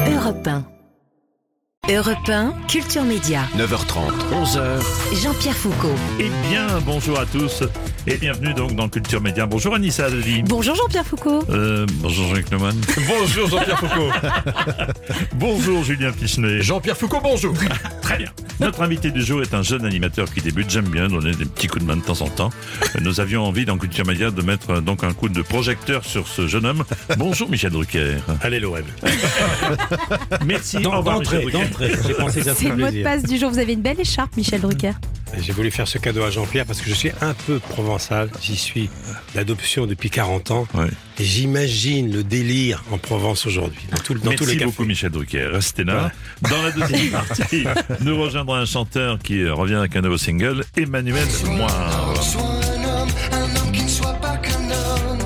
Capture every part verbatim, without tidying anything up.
Europe un. Europe un, Culture Média. neuf heures trente, onze heures. Jean-Pierre Foucault. Eh bien, bonjour à tous et bienvenue donc dans Culture Média. Bonjour Anissa Dadi. Bonjour Jean-Pierre Foucault. Euh, bonjour Jean-Luc Neumann. Bonjour Jean-Pierre Foucault. Bonjour Julien Pichenet. Jean-Pierre Foucault, bonjour. Très bien. Notre invité du jour est un jeune animateur qui débute. J'aime bien donner des petits coups de main de temps en temps. Nous avions envie dans Culture Média de mettre donc un coup de projecteur sur ce jeune homme. Bonjour Michel Drucker. Allez l'O M. Merci. Non, Au revoir, d'entrée, Michel Drucker. d'entrée. J'ai pensé que ça C'est ferait le mot de plaisir. passe du jour. Vous avez une belle écharpe, Michel Drucker. J'ai voulu faire ce cadeau à Jean-Pierre parce que je suis un peu provençal. J'y suis d'adoption depuis quarante ans. Ouais. Et j'imagine le délire en Provence aujourd'hui. Dans, tout, dans tous les Merci cafés. beaucoup Michel Drucker. Restez là. Dans la deuxième partie, nous rejoindrons un chanteur qui euh, revient avec un nouveau single, Emmanuel Moire. Sois un homme, un homme qui ne soit pas qu'un homme.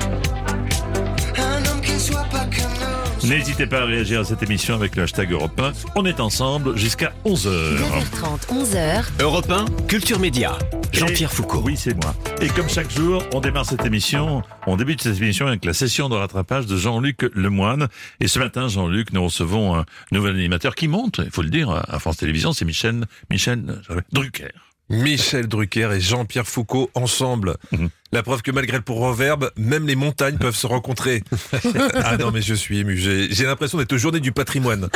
Un homme qui ne soit pas qu'un homme. N'hésitez pas à réagir à cette émission avec le hashtag Europe un. On est ensemble jusqu'à onze heures. neuf heures trente, onze heures. Europe un, Culture Média. Jean-Pierre Et- Foucault. Oui, c'est moi. Et comme chaque jour, on démarre cette émission, on débute cette émission avec la session de rattrapage de Jean-Luc Lemoine. Et ce matin, Jean-Luc, nous recevons un nouvel animateur qui monte, il faut le dire, à France Télévisions, c'est Michel, Michel Drucker. Michel Drucker et Jean-Pierre Foucault ensemble. Mhm. La preuve que malgré le proverbe, même les montagnes peuvent se rencontrer. Ah non, mais je suis ému. J'ai, j'ai l'impression d'être aux Journées du patrimoine.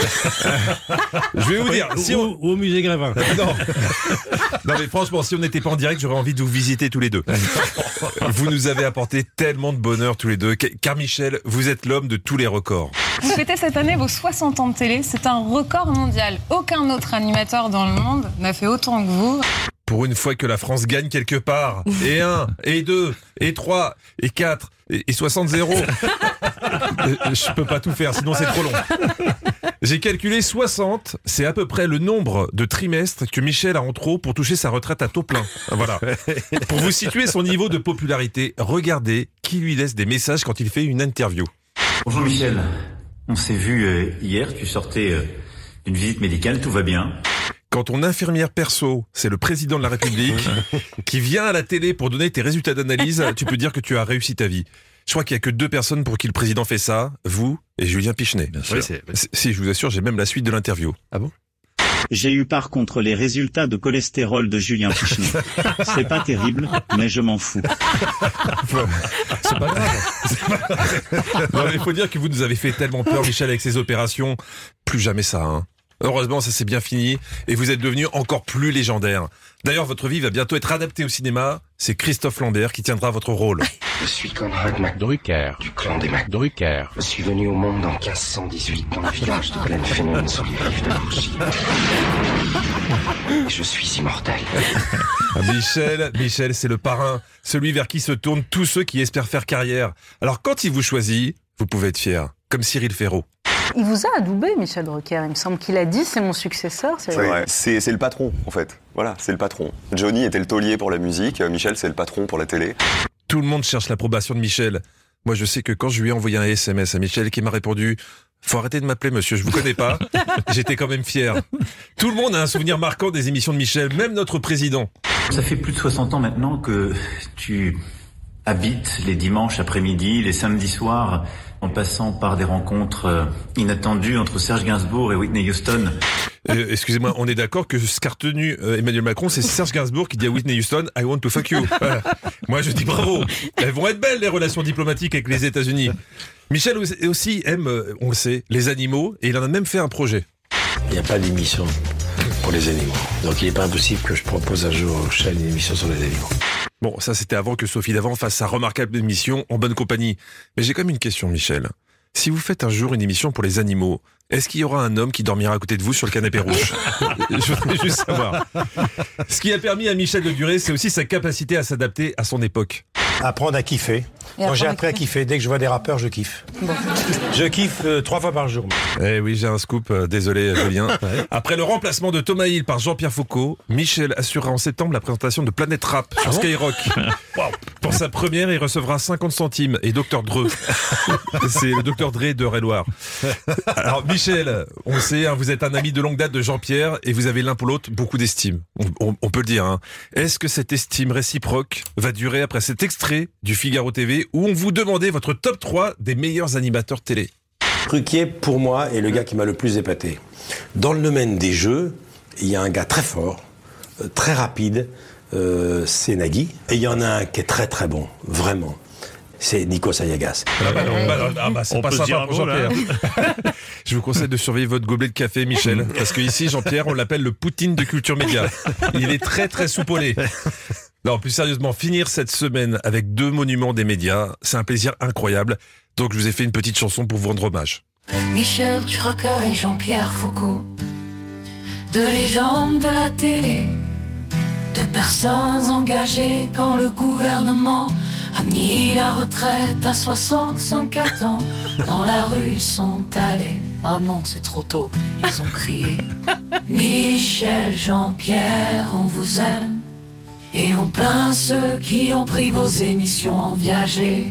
Je vais vous dire, si on... Ou, ou au musée Grévin. Non. Non, mais franchement, si on n'était pas en direct, j'aurais envie de vous visiter tous les deux. Vous nous avez apporté tellement de bonheur tous les deux. Car Michel, vous êtes l'homme de tous les records. Vous fêtez cette année vos soixante ans de télé, c'est un record mondial. Aucun autre animateur dans le monde n'a fait autant que vous. Pour une fois que la France gagne quelque part. Et un, et deux, et trois, et quatre, et, et soixante zéro. Euh, Je peux pas tout faire, sinon c'est trop long. J'ai calculé soixante, c'est à peu près le nombre de trimestres que Michel a en trop pour toucher sa retraite à taux plein. Voilà. Pour vous situer son niveau de popularité, regardez qui lui laisse des messages quand il fait une interview. Bonjour Michel, on s'est vu euh, hier, tu sortais euh, d'une visite médicale, tout va bien. Quand ton infirmière perso, c'est le président de la République, qui vient à la télé pour donner tes résultats d'analyse, tu peux dire que tu as réussi ta vie. Je crois qu'il y a que deux personnes pour qui le président fait ça, vous et Julien Pichenet. Bien sûr. Oui, c'est- Si, je vous assure, j'ai même la suite de l'interview. Ah bon? J'ai eu par contre les résultats de cholestérol de Julien Pichenet. C'est pas terrible, mais je m'en fous. C'est pas grave. C'est pas grave. Non, mais il faut dire que vous nous avez fait tellement peur, Michel, avec ces opérations. Plus jamais ça, hein. Heureusement, ça s'est bien fini et vous êtes devenu encore plus légendaire. D'ailleurs, votre vie va bientôt être adaptée au cinéma. C'est Christophe Lambert qui tiendra votre rôle. Je suis Conrad Mac Drucker. du clan des Mac. Drucker. Je suis venu au monde en quinze cent dix-huit dans le village de Glenfinnan sur les rives de l'Orgie. Et je suis immortel. Ah, Michel, Michel, c'est le parrain, celui vers qui se tournent tous ceux qui espèrent faire carrière. Alors quand il vous choisit, vous pouvez être fier, comme Cyril Ferraud. Il vous a adoubé, Michel Drucker. Il me semble qu'il a dit c'est mon successeur. C'est C'est vrai. C'est, c'est le patron, en fait. Voilà, c'est le patron. Johnny était le taulier pour la musique, Michel, c'est le patron pour la télé. Tout le monde cherche l'approbation de Michel. Moi, je sais que quand je lui ai envoyé un S M S à Michel qui m'a répondu « Faut arrêter de m'appeler monsieur, je vous connais pas », j'étais quand même fier. Tout le monde a un souvenir marquant des émissions de Michel, même notre président. Ça fait plus de soixante ans maintenant que tu habites les dimanches après-midi, les samedis soirs, en passant par des rencontres euh, inattendues entre Serge Gainsbourg et Whitney Houston. Euh, excusez-moi, on est d'accord que ce qu'a retenu euh, Emmanuel Macron, c'est Serge Gainsbourg qui dit à Whitney Houston « I want to fuck you ». Voilà. Moi, je dis bravo. Elles vont être belles, les relations diplomatiques avec les États-Unis. Michel aussi aime, euh, on le sait, les animaux, et il en a même fait un projet. Il n'y a pas d'émission pour les animaux. Donc il n'est pas impossible que je propose un jour aux chaînes une émission sur les animaux. Bon, ça c'était avant que Sophie Davant fasse sa remarquable émission En bonne compagnie. Mais j'ai quand même une question, Michel. Si vous faites un jour une émission pour les animaux, est-ce qu'il y aura un homme qui dormira à côté de vous sur le canapé rouge? Je voudrais juste savoir. Ce qui a permis à Michel de durer, c'est aussi sa capacité à s'adapter à son époque. Apprendre à kiffer. Moi j'ai appris à kiffer. Dès que je vois des rappeurs, je kiffe. Je kiffe euh, trois fois par jour. Eh oui, j'ai un scoop, euh, désolé Julien. Après le remplacement de Thomas Hill par Jean-Pierre Foucault, Michel assurera en septembre la présentation de Planète Rap sur Skyrock. Pour sa première, il recevra cinquante centimes et docteur Dreux. C'est le docteur Dre de Réloir. Alors Michel, on sait, hein, vous êtes un ami de longue date de Jean-Pierre et vous avez l'un pour l'autre beaucoup d'estime. On, on- on peut le dire. Hein. Est-ce que cette estime réciproque va durer après cet extrait du Figaro T V où on vous demandait votre top trois des meilleurs animateurs télé? Ruquier, pour moi, est le gars qui m'a le plus épaté. Dans le domaine des jeux, il y a un gars très fort, euh, très rapide, euh, c'est Nagui. Et il y en a un qui est très très bon, vraiment. C'est Nikos Aliagas. Ah bah non, bah non, ah bah c'est On pas peut sympa dire pour un mot, là. Jean-Pierre. Je vous conseille de surveiller votre gobelet de café, Michel. Parce que ici, Jean-Pierre, on l'appelle le Poutine de Culture Média. Il est très très soupolé. Non, plus sérieusement, finir cette semaine avec deux monuments des médias, c'est un plaisir incroyable. Donc je vous ai fait une petite chanson pour vous rendre hommage. Michel Drucker et Jean-Pierre Foucault, deux légendes de la télé, deux personnes engagées quand le gouvernement a mis la retraite à soixante-quatre ans. Dans la rue sont allés, ah non c'est trop tôt, ils ont crié Michel, Jean-Pierre, on vous aime. Et on plaint ceux qui ont pris vos émissions en viager.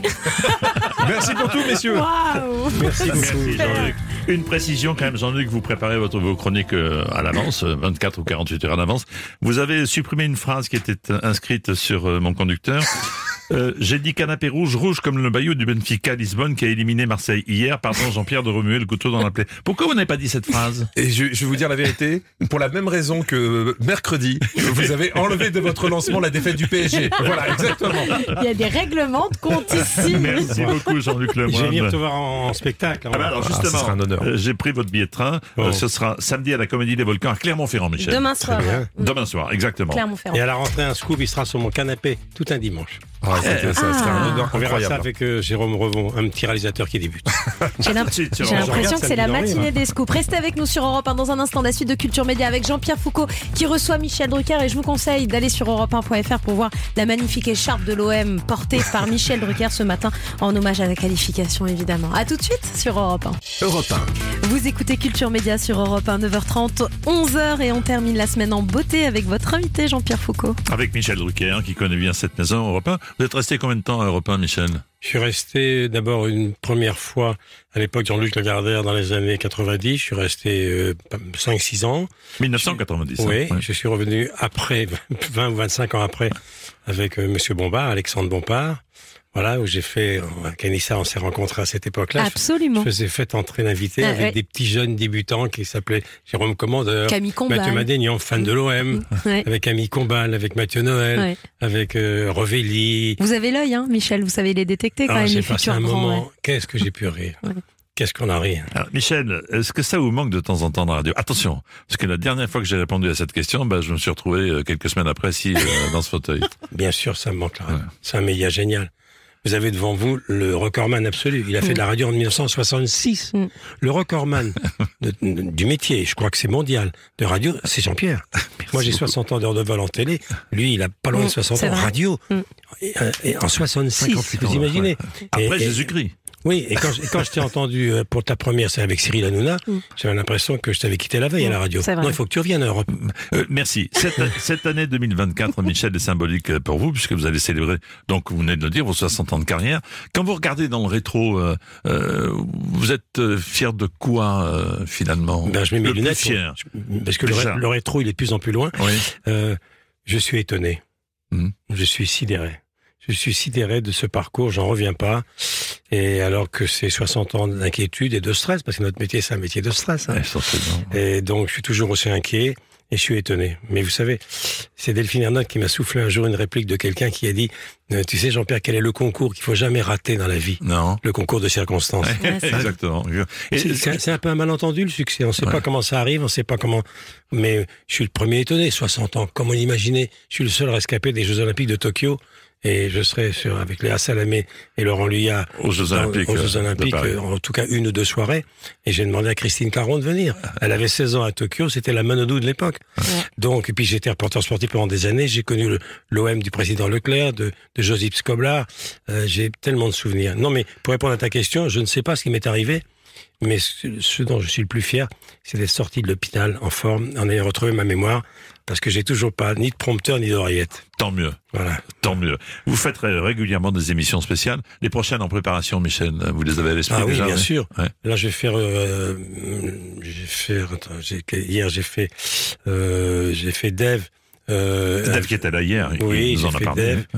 Merci pour tout, messieurs. Waouh. Merci beaucoup, Jean-Luc. Une précision quand même, Jean-Luc, vous préparez votre, vos chroniques euh, à l'avance, euh, vingt-quatre ou quarante-huit heures à l'avance. Vous avez supprimé une phrase qui était inscrite sur euh, mon conducteur. Euh, j'ai dit canapé rouge, rouge comme le maillot du Benfica Lisbonne qui a éliminé Marseille hier. Pardon Jean-Pierre de remuer le couteau dans la plaie. Pourquoi vous n'avez pas dit cette phrase? Et je, je vais vous dire la vérité, pour la même raison que mercredi, vous avez enlevé de votre lancement la défaite du P S G. Voilà, exactement. Il y a des règlements de compte ici. Merci beaucoup Jean-Luc Lemoyne. Je vais venir te voir en, en spectacle. Ah bah alors justement, ah, ce sera un honneur. euh, j'ai pris votre billet de train. Oh. Euh, ce sera samedi à la Comédie des Volcans à Clermont-Ferrand, Michel. Demain soir. bien. Demain soir, exactement. Clermont-Ferrand. Et à la rentrée, un scoop, il sera sur mon canapé tout un dimanche. Ah, c'était- ça serait un honneur On verra ça incroyable. avec euh, Jérôme Revon, un petit réalisateur qui débute. J'ai l'imp- Si, tu j'ai regardes, l'impression que ça c'est me la dit rien. matinée des scoops. Restez avec nous sur Europe un dans un instant, la suite de Culture Média avec Jean-Pierre Foucault qui reçoit Michel Drucker. Et je vous conseille d'aller sur europe un point f r pour voir la magnifique écharpe de l'O M portée par Michel Drucker ce matin en hommage à la qualification évidemment. A tout de suite sur Europe un. Europe un. Vous écoutez Culture Média sur Europe un, neuf heures trente, onze heures et on termine la semaine en beauté avec votre invité Jean-Pierre Foucault. Avec Michel Drucker, qui connaît bien cette maison Europe un. Vous êtes resté combien de temps à Europe un, Michel? Je suis resté d'abord une première fois à l'époque Jean-Luc Lagardère dans les années quatre-vingt-dix. Je suis resté euh, cinq six ans. mille neuf cent quatre-vingt-dix. Oui, hein, ouais. je suis revenu après, vingt ou vingt-cinq ans après, avec euh, Monsieur Bompard, Alexandre Bompard. Voilà, où j'ai fait, euh, Canissa, on s'est rencontrés à cette époque-là. Absolument. Je faisais fête entrée d'invités Ah, avec ouais. des petits jeunes débutants qui s'appelaient Jérôme Commandeur, Camille Combal. Mathieu Madénian, fan de l'O M, Ouais. avec Camille Combal, avec Mathieu Noël, Ouais. avec euh, Revelli. Vous avez l'œil, hein, Michel, vous savez les détecter quand Ah, même, j'ai les passé futurs un grands. moment, ouais. qu'est-ce que j'ai pu rire. Ouais. Qu'est-ce qu'on a ri. Alors, Michel, est-ce que ça vous manque de temps en temps dans la radio? Attention, parce que la dernière fois que j'ai répondu à cette question, bah, je me suis retrouvé euh, quelques semaines après assis euh, dans ce fauteuil. Bien sûr, ça me manque là. Ouais. C'est un média génial. Vous avez devant vous le recordman absolu. Il a fait de la radio en dix-neuf cent soixante-six. Mm. Le recordman de- de- du métier, je crois que c'est mondial, de radio, c'est Jean-Pierre. Moi, j'ai soixante ans d'heures de vol en télé. Lui, il a pas loin de Mm, soixante c'est ans en vrai. radio. Mm. Et, euh, et en soixante-six, cinquante-huit vous ans, imaginez. ouais. Après Et- et- Jésus-Christ. Oui, et quand, et quand je t'ai entendu euh, pour ta première, c'est avec Cyril Hanouna, Mm. j'avais l'impression que je t'avais quitté la veille à la radio. C'est vrai. Non, il faut que tu reviennes à Europe. Euh, merci. Cette, cette année deux mille vingt-quatre, Michel, est symbolique pour vous, puisque vous allez célébrer, donc vous venez de le dire, vos soixante ans de carrière. Quand vous regardez dans le rétro, euh, euh, vous êtes euh, fier de quoi, euh, finalement? Ben, je mets mes Le plus lunettes. fier. pour- Parce que le, Déjà. ré- le rétro, il est de plus en plus loin. Oui. Euh, je suis étonné. Mhm. Je suis sidéré. Je suis sidéré de ce parcours, j'en reviens pas. Et alors que c'est soixante ans d'inquiétude et de stress, parce que notre métier, c'est un métier de stress. Hein. Ouais, certainement. Et donc, je suis toujours aussi inquiet et je suis étonné. Mais vous savez, c'est Delphine Ernotte qui m'a soufflé un jour une réplique de quelqu'un qui a dit euh, « Tu sais, Jean-Pierre, quel est le concours qu'il faut jamais rater dans la vie ?» Non. Le concours de circonstances. Ouais, c'est- Exactement. Et- C'est- C'est c'est un peu un malentendu, le succès. On ne sait Ouais. pas comment ça arrive, on ne sait pas comment... Mais je suis le premier étonné, soixante ans. Comment l'imaginer? Je suis le seul rescapé des Jeux Olympiques de Tokyo. Et je serai sur, avec Léa Salamé et Laurent Luyat Aux Jeux dans- Olympiques, aux euh, Jeux de Olympiques Paris. euh, en tout cas une ou deux soirées. Et j'ai demandé à Christine Caron de venir. Elle avait seize ans à Tokyo, c'était la Manodou de l'époque. Donc, et puis j'étais reporter sportif pendant des années. J'ai connu le- l'O M du président Leclerc, de, de Josip Skoblar. Euh, j'ai tellement de souvenirs. Non, mais pour répondre à ta question, je ne sais pas ce qui m'est arrivé. Mais ce, ce dont je suis le plus fier, c'est d'être sorti de l'hôpital en forme, en ayant retrouvé ma mémoire, parce que j'ai toujours pas ni de prompteur ni d'oreillette. Tant mieux. Voilà. Tant mieux. Vous faites ré- régulièrement des émissions spéciales. Les prochaines en préparation, Michel, vous les avez à l'esprit Ah oui, déjà? bien ouais sûr. Ouais. Là, je vais faire. Euh, j'ai fait. Attends, j'ai- hier, j'ai fait. Euh, j'ai fait Dev. Euh, Dave qui était là hier, il oui, nous j'ai en a fait parlé. Dev. Ouais.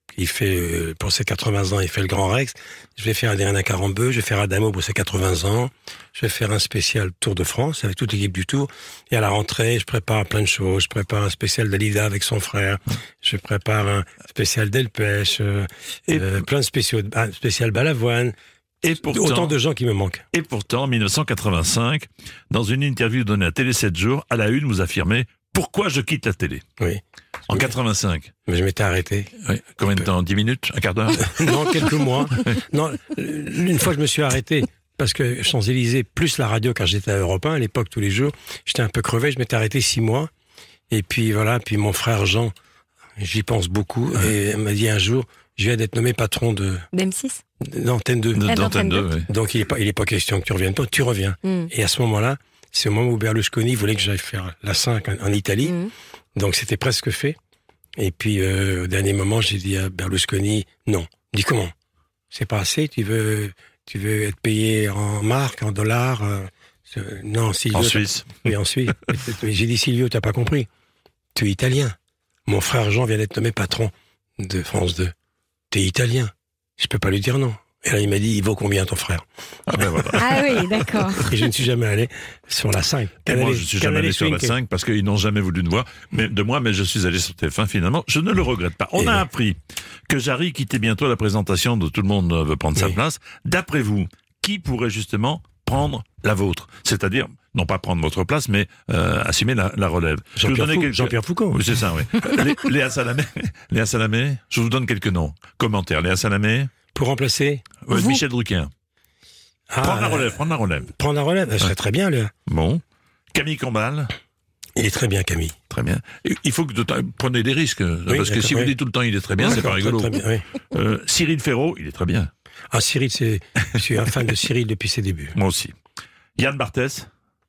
il fait, euh, pour ses quatre-vingts ans, il fait le Grand Rex. Je vais faire Adrien Carambeu, je vais faire Adamo pour ses quatre-vingts ans. Je vais faire un spécial Tour de France avec toute l'équipe du Tour. Et à la rentrée, je prépare plein de choses. Je prépare un spécial Dalida avec son frère. Je prépare un spécial Delpech, euh, et euh, plein de spéciaux, un spécial Balavoine. Et pourtant, autant de gens qui me manquent. Et pourtant, en mille neuf cent quatre-vingt-cinq, dans une interview donnée à Télé sept jours, à la une, vous affirmez « Pourquoi je quitte la télé ?» Oui. En quatre-vingt-cinq. Mais je m'étais arrêté. Oui. Combien de temps? Dix minutes? Un quart d'heure? Non, quelques mois. Non, une fois je me suis arrêté parce que Champs-Élysées, plus la radio quand j'étais à Europe un, à l'époque tous les jours, j'étais un peu crevé, je m'étais arrêté six mois. Et puis voilà, puis mon frère Jean, j'y pense beaucoup, et m'a dit un jour, je viens d'être nommé patron de... d'M six D'Antenne deux. De, d'Antenne deux, oui. Donc il est pas, il est pas question que tu reviennes pas, tu reviens. Mm. Et à ce moment-là, c'est au moment où Berlusconi voulait que j'aille faire la cinq en, en Italie. Mm. Donc c'était presque fait. Et puis euh, au dernier moment, j'ai dit à Berlusconi, non. Il dit comment? C'est pas assez, tu veux, tu veux être payé en marques, en dollars, euh, non, Silvio. En Suisse. Oui, en Suisse. J'ai dit, Silvio, t'as pas compris. Tu es italien. Mon frère Jean vient d'être nommé patron de France deux. T'es italien. Je peux pas lui dire non. Et là, il m'a dit, il vaut combien ton frère? Ah, ben voilà. Ah oui, d'accord. Et je ne suis jamais allé sur la cinq. Et moi, je suis jamais allé sur la cinq parce qu'ils n'ont jamais voulu de moi, mais de moi, mais je suis allé sur T F un finalement. Je ne le regrette pas. On Et a ouais. appris que Jarry quittait bientôt la présentation de Tout le monde veut prendre Oui. sa place. D'après vous, qui pourrait justement prendre la vôtre? C'est-à-dire, non pas prendre votre place, mais euh, assumer la, la relève. Je vais vous Jean-Pierre, donner Fou- quelques- Jean-Pierre Foucault. Oui, c'est ça, oui. Lé- Léa Salamé. Léa Salamé. Je vous donne quelques noms. Commentaires. Léa Salamé. Pour remplacer Ouais, vous Michel Drucker. Ah, Prendre la euh, relève, prendre la relève. Prendre la relève, elle serait très bien, là. Bon. Camille Combal. Il est très bien, Camille. Très bien. Et il faut que de temps- prenez des risques, parce que d'accord, si vous oui. dites tout le temps il est très bien, Ouais, c'est pas d'accord, rigolo. très- très bien, oui. Euh, Cyril Ferraud, il est très bien. Ah, Cyril, c'est, je suis un fan de Cyril depuis ses débuts. Moi aussi. Yann Barthès.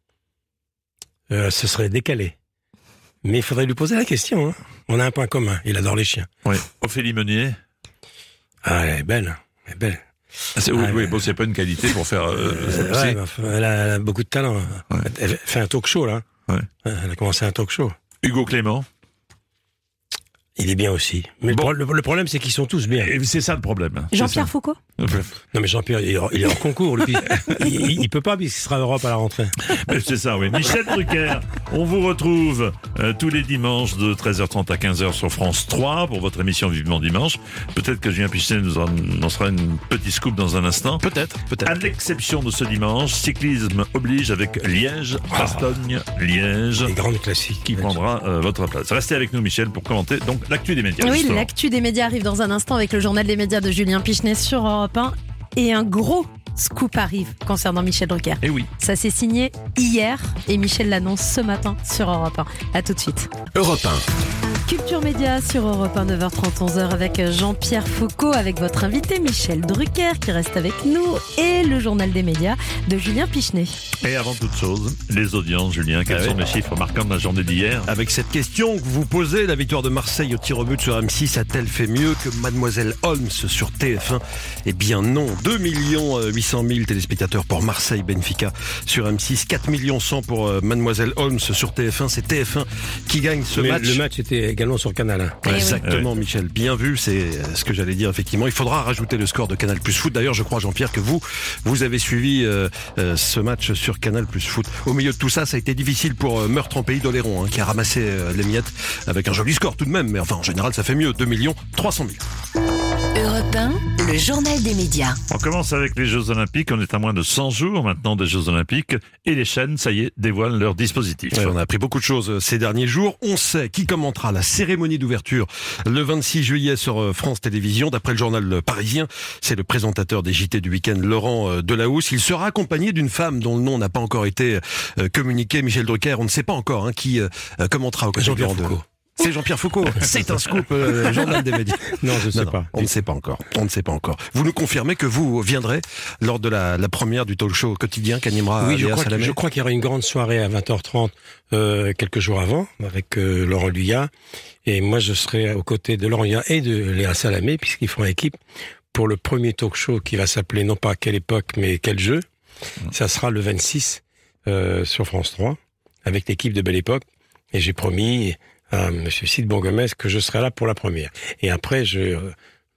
Euh, ce serait décalé. Mais il faudrait lui poser la question, hein. On a un point commun. Il adore les chiens. Oui. Ophélie Meunier. Ah, elle est belle. Elle est belle. Ah, c'est, oui, Ah, oui, ouais. bon, c'est pas une qualité pour faire. Euh, Euh, c'est- ouais, mais enfin, elle, a, elle a beaucoup de talent. Ouais. Elle fait un talk show, là. Ouais. Elle a commencé un talk show. Hugo Clément. Il est bien aussi. Mais Bon. le, pro- le problème, c'est qu'ils sont tous bien. Et c'est ça le problème. hein. Jean-Pierre C'est Foucault ça. Non, mais Jean-Pierre, il est hors, il est hors concours. Lui. il, il, il peut pas, puisqu'il sera à Europe à la rentrée. Mais c'est ça, oui. Michel Drucker, on vous retrouve euh, tous les dimanches de treize heures trente à quinze heures sur France trois pour votre émission Vivement Dimanche. Peut-être que Julien Pichenet nous en, en sera une petite scoop dans un instant. Peut-être, À peut-être. l'exception de ce dimanche, cyclisme oblige avec Liège, Bastogne, Liège, Les grandes classiques. qui prendra euh, votre place. Restez avec nous, Michel, pour commenter donc l'actu des médias. Oui, justement. l'actu des médias arrive dans un instant avec le journal des médias de Julien Pichenet sur Europe un. Et un gros scoop arrive concernant Michel Drucker. Eh oui. Ça s'est signé hier et Michel l'annonce ce matin sur Europe un. À tout de suite. Europe un. Culture Média sur Europe un, neuf heures trente, onze heures avec Jean-Pierre Foucault, avec votre invité Michel Drucker qui reste avec nous et le journal des médias de Julien Pichenet. Et avant toute chose, les audiences, Julien, quels Ah sont ouais. les chiffres marquants de la journée d'hier? Avec cette question que vous posez, la victoire de Marseille au tir au but sur M six a-t-elle fait mieux que Mademoiselle Holmes sur T F un? Eh bien non, deux millions huit cent mille téléspectateurs pour Marseille-Benfica sur M six, quatre millions cent pour euh, Mademoiselle Holmes sur T F un. C'est T F un qui gagne ce Mais match. le match était également sur Canal. Hein. Eh oui. Exactement, Michel. Bien vu, c'est euh, ce que j'allais dire, effectivement. Il faudra rajouter le score de Canal Plus Foot. D'ailleurs, je crois, Jean-Pierre, que vous, vous avez suivi euh, euh, ce match sur Canal Plus Foot. Au milieu de tout ça, ça a été difficile pour euh, Meurtre en Pays d'Oléron, hein, qui a ramassé euh, les miettes avec un joli score tout de même. Mais enfin, en général, ça fait mieux. deux millions trois cent mille. Europe un, le journal des médias. On commence avec les Jeux Olympiques. On est à moins de cent jours maintenant des Jeux Olympiques. Et les chaînes, ça y est, dévoilent leur dispositif. Ouais, on a appris beaucoup de choses ces derniers jours. On sait qui commentera la cérémonie d'ouverture le vingt-six juillet sur France Télévisions. D'après le journal Parisien, c'est le présentateur des J T du week-end, Laurent Delahousse. Il sera accompagné d'une femme dont le nom n'a pas encore été communiqué, Michel Drucker. On ne sait pas encore hein, qui commentera au Jean-Pierre de... Foucault. C'est Jean-Pierre Foucault. C'est un scoop, euh, journal des médias. Non, je sais Non, non, pas. on ne sait pas encore. On ne sait pas encore. Vous nous confirmez que vous viendrez lors de la, la première du talk show quotidien qu'animera Oui, je Léa crois, que- Salamé. je crois qu'il y aura une grande soirée à vingt heures trente euh, quelques jours avant avec euh, Laurent Luyat. Et moi, je serai aux côtés de Laurent Luyat et de Léa Salamé puisqu'ils feront équipe pour le premier talk show qui va s'appeler non pas Quelle époque, mais Quel jeu. Ça sera le vingt-six euh, sur France trois avec l'équipe de Belle Époque. Et j'ai promis à Monsieur Cid Bongomès que je serai là pour la première. Et après, je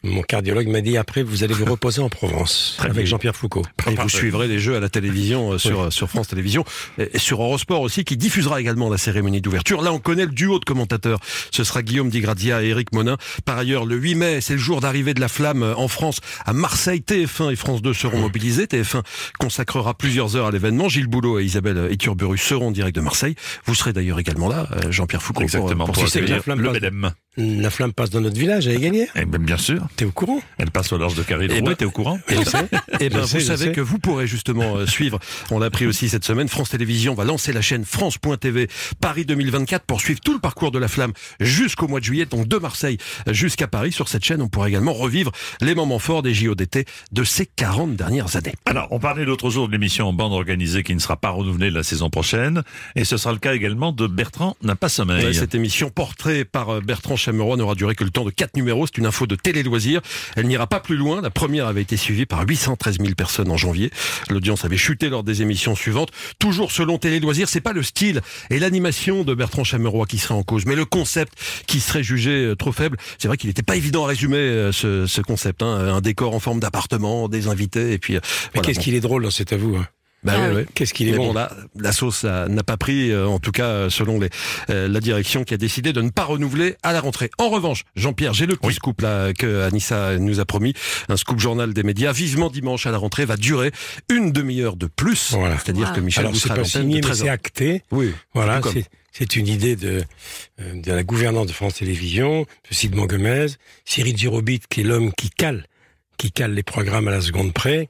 mon cardiologue m'a dit après, vous allez vous reposer en Provence Très avec bien. Jean-Pierre Foucault. Et vous suivrez les Jeux à la télévision euh, sur, Oui. sur France Télévisions et, et sur Eurosport aussi, qui diffusera également la cérémonie d'ouverture. Là, on connaît le duo de commentateurs. Ce sera Guillaume Di Grazia et Éric Monin. Par ailleurs, le huit mai, c'est le jour d'arrivée de la flamme en France. À Marseille, T F un et France deux seront mobilisés. T F un consacrera plusieurs heures à l'événement. Gilles Boulot et Isabelle Iturburu seront en direct de Marseille. Vous serez d'ailleurs également là, euh, Jean-Pierre Foucault. Exactement, pour, pour pour sais que accueillir la flamme le passe- Belém. La flamme passe dans notre village à Égalière. Eh ben, bien sûr. T'es au courant? Elle passe au large de Carré Eh ben- t'es au courant? Eh ben, eh ben, Je sais, vous je savez sais. que vous pourrez justement euh, suivre, on l'a appris aussi cette semaine, France Télévisions va lancer la chaîne France point T V Paris deux mille vingt-quatre pour suivre tout le parcours de la flamme jusqu'au mois de juillet, donc de Marseille jusqu'à Paris. Sur cette chaîne, on pourra également revivre les moments forts des J O d'été de ces quarante dernières années. Alors, on parlait l'autre jour de l'émission en bande organisée qui ne sera pas renouvelée la saison prochaine. Et ce sera le cas également de Bertrand n'a pas sommeil. Ouais, cette émission portée par euh, Bertrand Chameroy n'aura duré que le temps de quatre numéros. C'est une info de Télé Loisirs. Elle n'ira pas plus loin. La première avait été suivie par huit cent treize mille personnes en janvier. L'audience avait chuté lors des émissions suivantes. Toujours selon Télé Loisirs, c'est pas le style et l'animation de Bertrand Chameroy qui serait en cause, mais le concept qui serait jugé euh, trop faible. C'est vrai qu'il n'était pas évident à résumer euh, ce, ce concept. Hein. Un décor en forme d'appartement, des invités et puis. euh, Mais voilà, qu'est-ce bon. qu'il est drôle, c'est à vous. Hein. Bah Ah ouais, oui. ouais. Qu'est-ce qu'il est Mais bon. bon, là, la sauce euh, n'a pas pris, euh, en tout cas euh, selon les, euh, la direction qui a décidé de ne pas renouveler à la rentrée. En revanche, Jean-Pierre, j'ai le petit Oui. scoop là que Anissa nous a promis, un scoop journal des médias. Vivement dimanche à la rentrée va durer une demi-heure de plus. Voilà. C'est-à-dire Wow. que Michel Alors, vous c'est sera à pas l'antenne signé, de mais treize c'est heures. acté. Oui. Voilà, Tout comme. c'est, c'est une idée de, euh, de la gouvernante de France Télévisions, de Sidmon Gomez, Cyril Girobit, qui est l'homme qui cale, qui cale les programmes à la seconde près.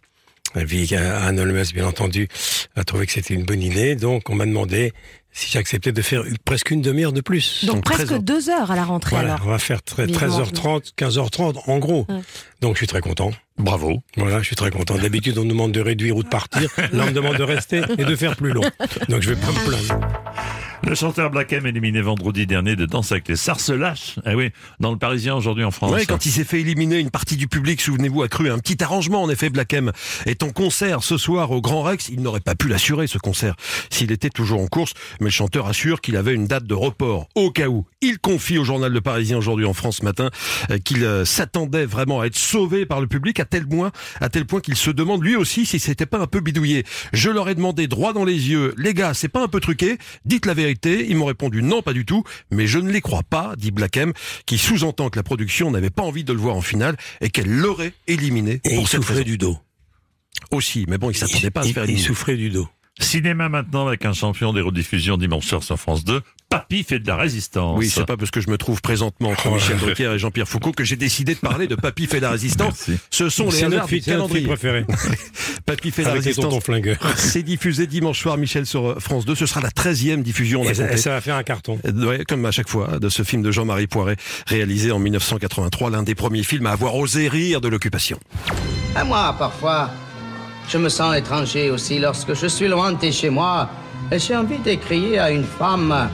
Anne Holmes, bien entendu, a trouvé que c'était une bonne idée. Donc, on m'a demandé si j'acceptais de faire une- presque une demi-heure de plus. Donc, Donc, presque treize heures. deux heures à la rentrée Voilà, alors. on va faire tre- Vivement. treize heures trente, quinze heures trente, en gros. Ouais. Donc, je suis très content. Bravo. Voilà, je suis très content. D'habitude, on nous demande de réduire ou de partir. Là, on me demande de rester et de faire plus long. Donc, je vais pas me plaindre. Le chanteur Black M éliminé vendredi dernier de Danse avec les stars se lâche. Eh oui, dans le Parisien aujourd'hui en France. Ouais, quand il s'est fait éliminer, une partie du public, souvenez-vous, a cru à un petit arrangement. En effet, Black M est en concert ce soir au Grand Rex. Il n'aurait pas pu l'assurer, ce concert, s'il était toujours en course. Mais le chanteur assure qu'il avait une date de report, au cas où. Il confie au journal Le Parisien aujourd'hui en France ce matin euh, qu'il euh, s'attendait vraiment à être sauvé par le public à tel point, à tel point qu'il se demande lui aussi si c'était pas un peu bidouillé. Je leur ai demandé droit dans les yeux, les gars, c'est pas un peu truqué? Dites la vérité. Ils m'ont répondu non, pas du tout, mais je ne les crois pas, dit Black M, qui sous-entend que la production n'avait pas envie de le voir en finale et qu'elle l'aurait éliminé Et pour il cette souffrait raison. du dos. Aussi, mais bon, il s'attendait pas à se Il- faire il, éliminer. souffrait du dos. Cinéma maintenant avec un champion des rediffusions dimanche soir sur France deux. Papy fait de la résistance. Oui, c'est pas parce que je me trouve présentement entre Michel Drucker et Jean-Pierre Foucault que j'ai décidé de parler de Papy fait la résistance. Merci. Ce sont les C'est hasards notre du film, c'est notre film calendrier. préféré. Papy fait la Avec les résistance. tontons flingueurs. C'est diffusé dimanche soir, Michel, sur France deux. Ce sera la treizième diffusion. on a Et ça, compté. ça va faire un carton. Ouais, comme à chaque fois, de ce film de Jean-Marie Poiret, réalisé en mille neuf cent quatre-vingt-trois, l'un des premiers films à avoir osé rire de l'occupation. À moi, parfois, je me sens étranger aussi lorsque je suis loin de chez moi et j'ai envie d'écrire à une femme.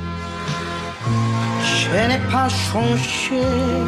Je n'ai pas changé.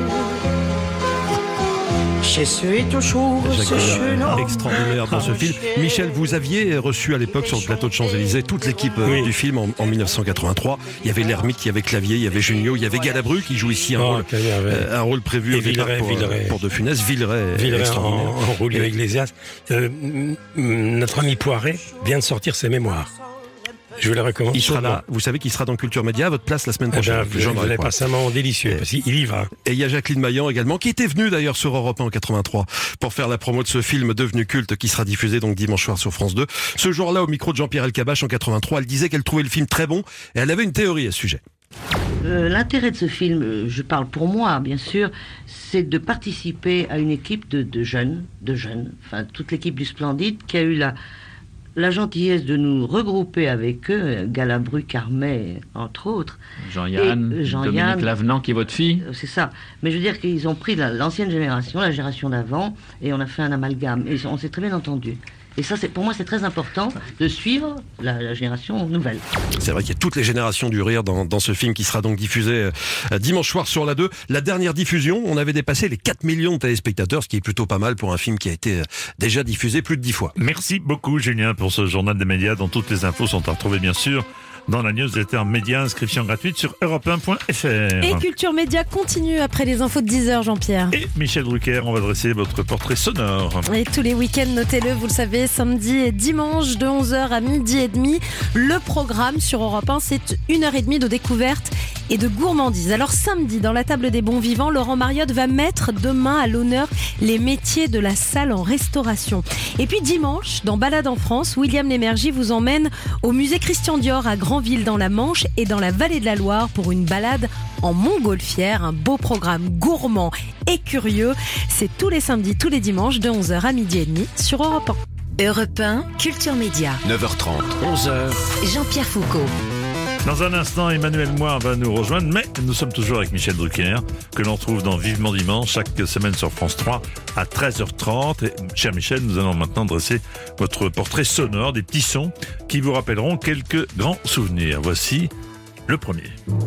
Je suis toujours Jacques ce jeune Villard, homme. extraordinaire dans ce film. Michel, vous aviez reçu à l'époque sur le plateau de Champs-Élysées toute l'équipe euh, Oui. du film en, en mille neuf cent quatre-vingt-trois. Il y avait l'ermite, il y avait Clavier, il y avait Junio, il y avait Galabru qui joue ici un, Oh, rôle, quelle merveille. euh, un rôle prévu Et au départ Villeray, pour, Villeray. pour De Funès. Villeray, Villeray en, extraordinaire. en Julio Et- Iglesias. Euh, m- m- notre ami Poiret vient de sortir ses mémoires. Je vous les recommande. Il sera chaudement. là. Vous savez qu'il sera dans Culture Média à votre place la semaine Eh ben, prochaine. vous, vous Jean-Marie allez Poiret. passer un moment délicieux, parce qu'il y va. Et il y a Jacqueline Maillan également, qui était venue d'ailleurs sur Europe un en quatre-vingt-trois pour faire la promo de ce film devenu culte qui sera diffusé donc dimanche soir sur France deux. Ce jour-là, au micro de Jean-Pierre Elkabbach en quatre-vingt-trois, elle disait qu'elle trouvait le film très bon et elle avait une théorie à ce sujet. Euh, L'intérêt de ce film, euh, je parle pour moi, bien sûr, c'est de participer à une équipe de, de jeunes, de jeunes, enfin toute l'équipe du Splendide, qui a eu la, la gentillesse de nous regrouper avec eux, euh, Galabru, Carmet, entre autres. Jean-Yann, Et, euh, Jean-Yann, Dominique Lavenant qui est votre fille. Euh, C'est ça. Mais je veux dire qu'ils ont pris la- l'ancienne génération, la génération d'avant, et on a fait un amalgame. Et on s'est très bien entendu. Et ça, c'est, pour moi, c'est très important de suivre la, la génération nouvelle. C'est vrai qu'il y a toutes les générations du rire dans, dans ce film qui sera donc diffusé euh, dimanche soir sur la deux. La dernière diffusion, on avait dépassé les quatre millions de téléspectateurs, ce qui est plutôt pas mal pour un film qui a été euh, déjà diffusé plus de dix fois. Merci beaucoup Julien pour ce journal des médias dont toutes les infos sont à retrouver bien sûr dans la newsletter média, inscription gratuite sur europe un point f r. Et Culture Média continue après les infos de dix heures, Jean-Pierre. Et Michel Drucker, on va dresser votre portrait sonore. Et tous les week-ends, notez-le, vous le savez, samedi et dimanche de onze heures à midi et demi. Le programme sur Europe un, c'est une heure et demie de découverte et de gourmandise. Alors samedi, dans la table des bons vivants, Laurent Mariotte va mettre demain à l'honneur les métiers de la salle en restauration. Et puis dimanche, dans Balade en France, William Lémergie vous emmène au musée Christian Dior à Granville dans la Manche et dans la vallée de la Loire pour une balade en montgolfière. Un beau programme gourmand et curieux. C'est tous les samedis, tous les dimanches de onze heures à midi et demi sur Europe un. Europe un, Culture Média. neuf heures trente, onze heures. Jean-Pierre Foucault. Dans un instant, Emmanuel Moir va nous rejoindre, mais nous sommes toujours avec Michel Drucker, que l'on trouve dans Vivement Dimanche, chaque semaine sur France trois à treize heures trente. Et, cher Michel, nous allons maintenant dresser votre portrait sonore, des petits sons qui vous rappelleront quelques grands souvenirs. Voici le premier.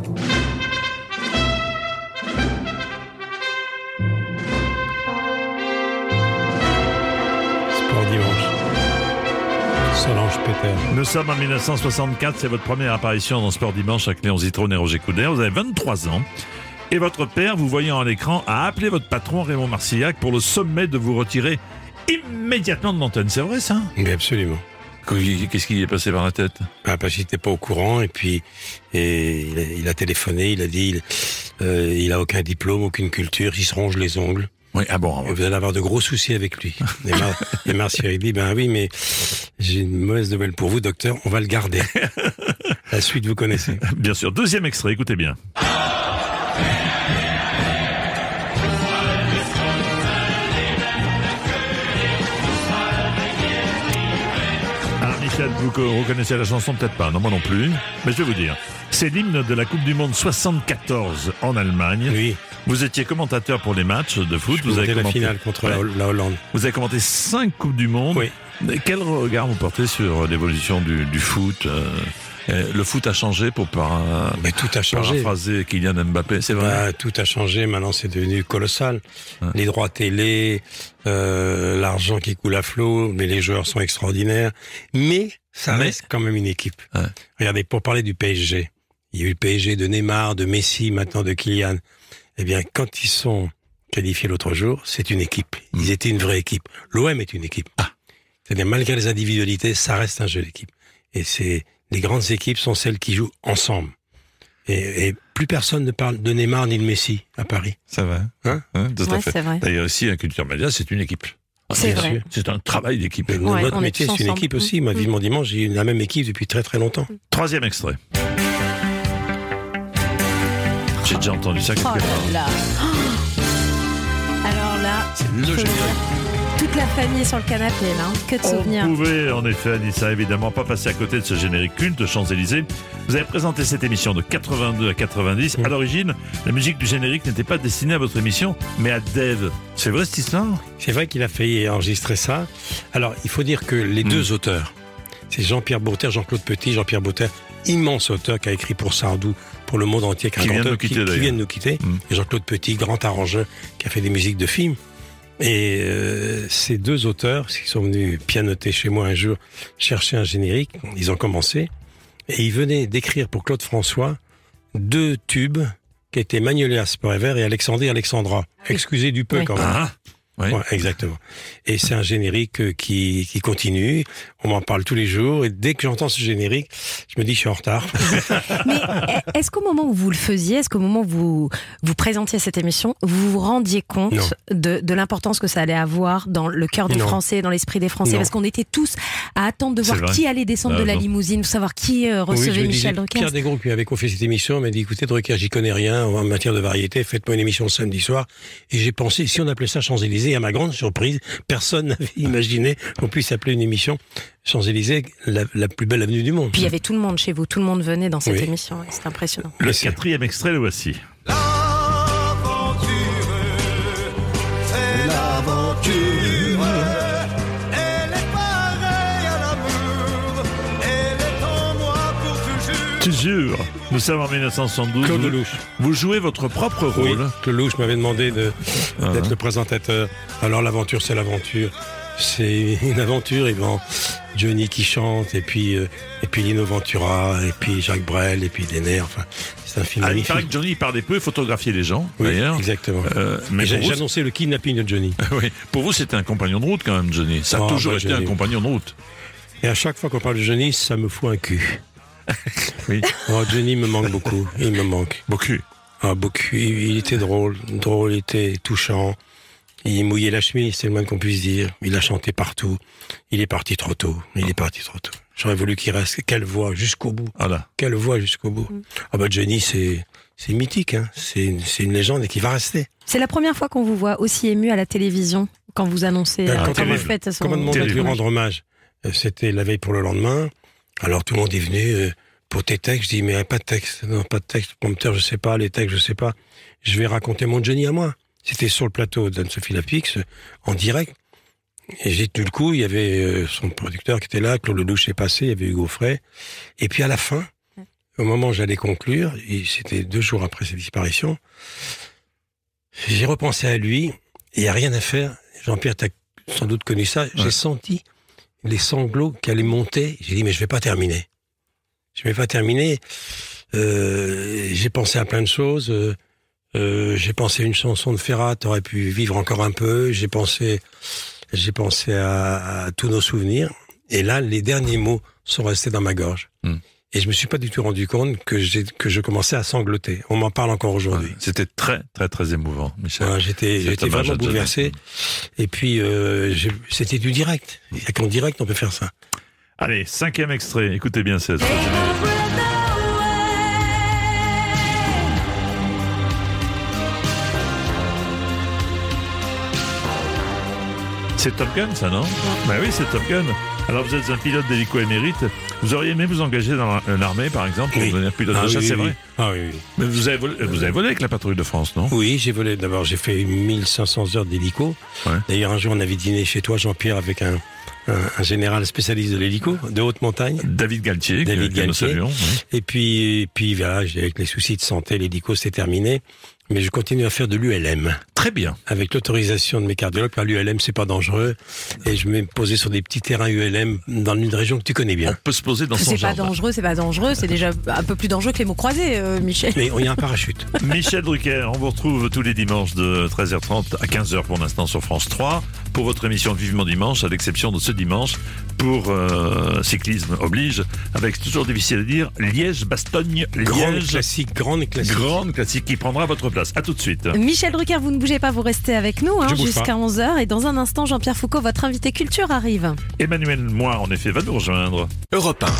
Sport dimanche. Solange Peter. Nous sommes en dix-neuf cent soixante-quatre, c'est votre première apparition dans Sport Dimanche avec Léon Zitrone et Roger Coudert. Vous avez vingt-trois ans et votre père, vous voyant à l'écran, a appelé votre patron Raymond Marcillac pour le sommet de vous retirer immédiatement de l'antenne. C'est vrai ça ? Mais absolument. Qu'est-ce qui est passé par la tête ? Ah, parce qu'il n'était pas au courant et puis et il, a, il a téléphoné, il a dit il, euh, il a aucun diplôme, aucune culture, il se ronge les ongles. Oui, ah bon. Et vous allez avoir de gros soucis avec lui. Et, Mar- et Marcillac dit, ben oui, mais j'ai une mauvaise nouvelle pour vous, docteur, on va le garder. La suite, vous connaissez. Bien sûr. Deuxième extrait, écoutez bien. Alors Michel, vous reconnaissez la chanson, peut-être pas, non, moi non plus, mais je vais vous dire. C'est l'hymne de la Coupe du Monde soixante-quatorze en Allemagne. Oui. Vous étiez commentateur pour les matchs de foot. Je vous avez la commenté finale contre ouais. la, la Hollande. Vous avez commenté cinq Coupes du Monde. Oui. Quel regard vous portez sur l'évolution du, du foot euh, Le foot a changé pour par, Mais tout a changé. paraphraser Kylian Mbappé, c'est vrai. Bah, tout a changé, maintenant c'est devenu colossal. Ouais. Les droits télé, euh, l'argent qui coule à flot, mais les joueurs sont extraordinaires. Mais ça mais... reste quand même une équipe. Ouais. Regardez, pour parler du P S G, il y a eu le P S G de Neymar, de Messi, maintenant de Kylian. Eh bien, quand ils sont qualifiés l'autre jour, c'est une équipe. Ils mmh. étaient une vraie équipe. L'O M est une équipe. Ah. C'est-à-dire, malgré les individualités, ça reste un jeu d'équipe. Et c'est, les grandes équipes sont celles qui jouent ensemble. Et, et plus personne ne parle de Neymar ni de Messi à Paris. C'est vrai. Hein? Hein, tout ouais, à fait. C'est vrai. D'ailleurs, ici, à Culture Média, c'est une équipe. C'est Bien vrai. Sûr. C'est un travail d'équipe. Mais ouais, notre métier, c'est une équipe aussi. Moi, Vivement Dimanche, j'ai eu la même équipe depuis très très longtemps. Troisième extrait. J'ai déjà entendu ça quelque oh part. Là là. Oh Alors là, c'est le générique. Toute la famille est sur le canapé, là. Que de souvenirs. On pouvait, en effet, Anissa, évidemment, pas passer à côté de ce générique culte de Champs-Élysées. Vous avez présenté cette émission de quatre-vingt-deux à quatre-vingt-dix. Mmh. À l'origine, la musique du générique n'était pas destinée à votre émission, mais à Dave. C'est vrai cette histoire ? C'est vrai qu'il a failli enregistrer ça. Alors, il faut dire que les mmh. deux auteurs, c'est Jean-Pierre Bauter, Jean-Claude Petit, Jean-Pierre Bauter, immense auteur qui a écrit pour Sardou, pour le monde entier, qui vient de nous quitter, qui, qui vient de nous quitter. Mmh. Et Jean-Claude Petit, grand arrangeur, qui a fait des musiques de films. Et euh, ces deux auteurs, qui sont venus pianoter chez moi un jour, chercher un générique, ils ont commencé, et ils venaient d'écrire pour Claude François deux tubes qui étaient Magnolia Forever et Alexandrie Alexandra. Excusez du peu oui. quand même. Ah. Oui. Ouais, exactement. Et c'est un générique qui, qui continue. On m'en parle tous les jours. Et dès que j'entends ce générique, je me dis, je suis en retard. Mais est-ce qu'au moment où vous le faisiez, est-ce qu'au moment où vous, vous présentiez cette émission, vous vous rendiez compte de, de l'importance que ça allait avoir dans le cœur des non. Français, dans l'esprit des Français? Non. Parce qu'on était tous à attendre de voir qui allait descendre ah, de la non. limousine, de savoir qui euh, recevait oui, Michel Drucker. Pierre Desgros, qui avait confié cette émission, m'a dit, écoutez, Drucker, j'y connais rien en matière de variété, faites-moi une émission le samedi soir. Et j'ai pensé, si on appelait ça Champs-Élysées, et à ma grande surprise, personne n'avait imaginé qu'on puisse appeler une émission Champs-Élysées la, la plus belle avenue du monde. Puis il y avait tout le monde chez vous, tout le monde venait dans cette oui. émission, c'est impressionnant. Le quatrième extrait, le voici. L'aventure, c'est l'aventure, elle est pareille à l'amour, elle est en moi pour toujours. Toujours. Nous sommes en dix-neuf cent soixante-douze. Claude vous, Lelouch. Vous jouez votre propre rôle. Oui, Claude Lelouch m'avait demandé de, ah, d'être hein. le présentateur. Alors l'aventure, c'est l'aventure. c'est une aventure. Et bon, Johnny qui chante, et puis euh, et puis Lino Ventura, et puis Jacques Brel, et puis Denner. Enfin, c'est un film Ah, il magnifique. paraît que Johnny parlait peu et photographiait les gens, Oui, d'ailleurs. exactement. Euh, mais Et j'ai pour j'ai vous, annoncé le kidnapping de Johnny. oui, pour vous, c'était un compagnon de route quand même, Johnny. Ça a Ah, toujours bah, été Johnny. un compagnon de route. Et à chaque fois qu'on parle de Johnny, ça me fout un cul. Oui. Oh, Johnny me manque beaucoup. Il me manque. Beaucoup. Ah, beaucoup. Il, il était drôle. Drôle, il était touchant. Il mouillait la chemise, c'est le moins qu'on puisse dire. Il a chanté partout. Il est parti trop tôt. Il est parti trop tôt. J'aurais voulu qu'il reste. Quelle voix jusqu'au bout. Voilà. Quelle voix jusqu'au bout. Ah bah Johnny, c'est c'est mythique. Hein. C'est c'est une légende et qui va rester. C'est la première fois qu'on vous voit aussi ému à la télévision quand vous annoncez, Ben, euh, quand quand on vous m'a- faites son... Quand on m'a demandé de lui Terrible. rendre hommage, euh, c'était la veille pour le lendemain. Alors tout le monde est venu euh, pour tes textes. Je dis mais pas de texte, non pas de texte. Prompteur, je sais pas. Les textes, je sais pas. Je vais raconter mon Johnny à moi. C'était sur le plateau d'Anne-Sophie Lapix, euh, en direct. Et j'ai tenu le coup. Il y avait euh, son producteur qui était là, Claude Lelouch est passé, il y avait Hugo Frey. Et puis à la fin, au moment où j'allais conclure, et c'était deux jours après sa disparition, j'ai repensé à lui. Il n'y a rien à faire. Jean-Pierre, tu as sans doute connu ça. J'ai senti les sanglots qui allaient monter. J'ai dit, mais je vais pas terminer. Je vais pas terminer. Euh, j'ai pensé à plein de choses. Euh, euh, j'ai pensé à une chanson de Ferrat, t'aurais pu vivre encore un peu. J'ai pensé, j'ai pensé à, à tous nos souvenirs. Et là, les derniers mots sont restés dans ma gorge. Mm. Et je me suis pas du tout rendu compte que j'ai, que je commençais à sangloter. On m'en parle encore aujourd'hui. C'était très, très, très émouvant, Michel. Voilà, j'étais, Cet j'étais hommage vraiment à Johnny. bouleversé. Et puis, euh, j'ai- c'était du direct. Il n'y a qu'en direct on peut faire ça. Allez, cinquième extrait. Écoutez bien cette. C'est Top Gun, ça, non? Ben oui, c'est Top Gun. Alors, vous êtes un pilote d'hélico émérite. Vous auriez aimé vous engager dans l'armée, par exemple, pour Oui. devenir pilote Ah de oui, chasse, oui, c'est oui. vrai? Ah oui, oui. Mais vous avez, volé, vous avez volé avec la patrouille de France, non? Oui, j'ai volé. D'abord, j'ai fait mille cinq cents heures d'hélico. Ouais. D'ailleurs, un jour, on avait dîné chez toi, Jean-Pierre, avec un, un, un général spécialiste de l'hélico, de haute montagne. David Galtier, que- David que nous Galtier. saluons, oui. Et puis, et puis voilà, j'ai- avec les soucis de santé, l'hélico, c'est terminé. Mais je continue à faire de l'U L M. Très bien. Avec l'autorisation de mes cardiologues, car l'U L M, c'est pas dangereux. Et je me posé sur des petits terrains U L M dans une région que tu connais bien. On peut se poser dans son C'est pas jardin. dangereux, c'est pas dangereux, c'est déjà un peu plus dangereux que les mots croisés, euh, Michel. Mais il y a un parachute. Michel Drucker, on vous retrouve tous les dimanches de treize heures trente à quinze heures pour l'instant sur France trois pour votre émission Vivement Dimanche, à l'exception de ce dimanche pour euh, cyclisme oblige, avec toujours difficile à dire Liège-Bastogne, Grande Liège, classique, grande classique. grande classique qui prendra votre place. À tout de suite. Michel Drucker, vous ne bougez pas, vous restez avec nous hein, Je bouge jusqu'à pas. onze heures. Et dans un instant, Jean-Pierre Foucault, votre invité culture, arrive. Emmanuel Moir, en effet, va nous rejoindre. Europe un.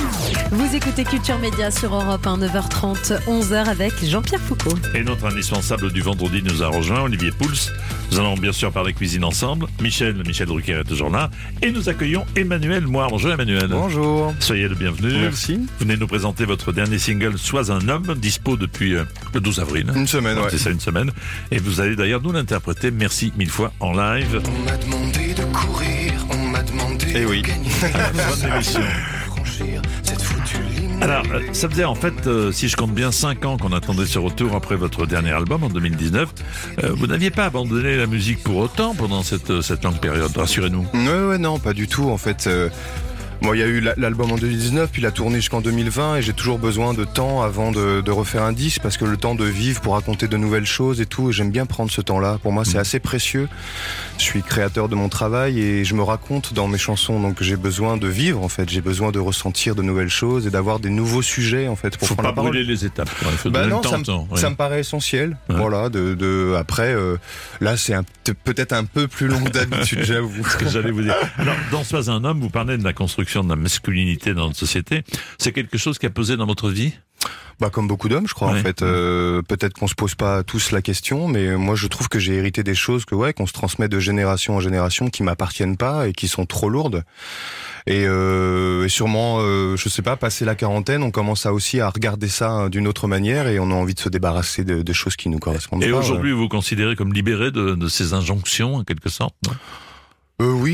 Vous écoutez Culture Média sur Europe un, neuf heures trente, onze heures avec Jean-Pierre Foucault. Et notre indispensable du vendredi nous a rejoint, Olivier Pouls. Nous allons bien sûr parler cuisine ensemble. Michel, Michel Drucker est toujours là. Et nous accueillons Emmanuel Moir. Bonjour Emmanuel. Bonjour. Soyez le bienvenu. Merci. Vous venez nous présenter votre dernier single, Sois un homme, dispo depuis euh, le douze avril. Une semaine, ouais. C'est ça, une semaine. Et vous allez d'ailleurs nous l'interpréter, merci mille fois, en live. On m'a demandé de courir, on m'a demandé Eh oui. de gagner. Bonne émission. Franchir cette foutue ligne. Alors, euh, ça faisait en fait, euh, si je compte bien, cinq ans qu'on attendait ce retour après votre dernier album en deux mille dix-neuf. Euh, vous n'aviez pas abandonné la musique pour autant pendant cette, euh, cette longue période, rassurez-nous. Ouais, ouais, non, pas du tout. En fait, euh, moi, il y a eu la- l'album en deux mille dix-neuf, puis la tournée jusqu'en deux mille vingt, et j'ai toujours besoin de temps avant de, de refaire un disque, parce que le temps de vivre pour raconter de nouvelles choses et tout, et j'aime bien prendre ce temps-là. Pour moi, c'est assez précieux. Je suis créateur de mon travail et je me raconte dans mes chansons, donc j'ai besoin de vivre, en fait. J'ai besoin de ressentir de nouvelles choses et d'avoir des nouveaux sujets, en fait, pour Faut prendre pas la parole. brûler les étapes. quoi. Il faut Bah donner non, le temps ça, au me, temps. ouais. ça me paraît essentiel. Ouais. Voilà, de, de après, euh, là, c'est un- peut-être un peu plus long que d'habitude, j'avoue. Ce que j'allais vous dire. Alors, dans Sois un homme, vous parlez de la construction de la masculinité dans notre société. C'est quelque chose qui a posé dans votre vie? Bah comme beaucoup d'hommes, je crois Ouais. en fait. Euh, peut-être qu'on se pose pas tous la question, mais moi je trouve que j'ai hérité des choses que ouais qu'on se transmet de génération en génération qui m'appartiennent pas et qui sont trop lourdes. Et, euh, et sûrement, euh, je sais pas, passé la quarantaine, on commence à aussi à regarder ça hein, d'une autre manière et on a envie de se débarrasser de, de choses qui nous correspondent Et pas. aujourd'hui, vous vous considérez comme libéré de, de ces injonctions, en quelque sorte, non? Euh, oui,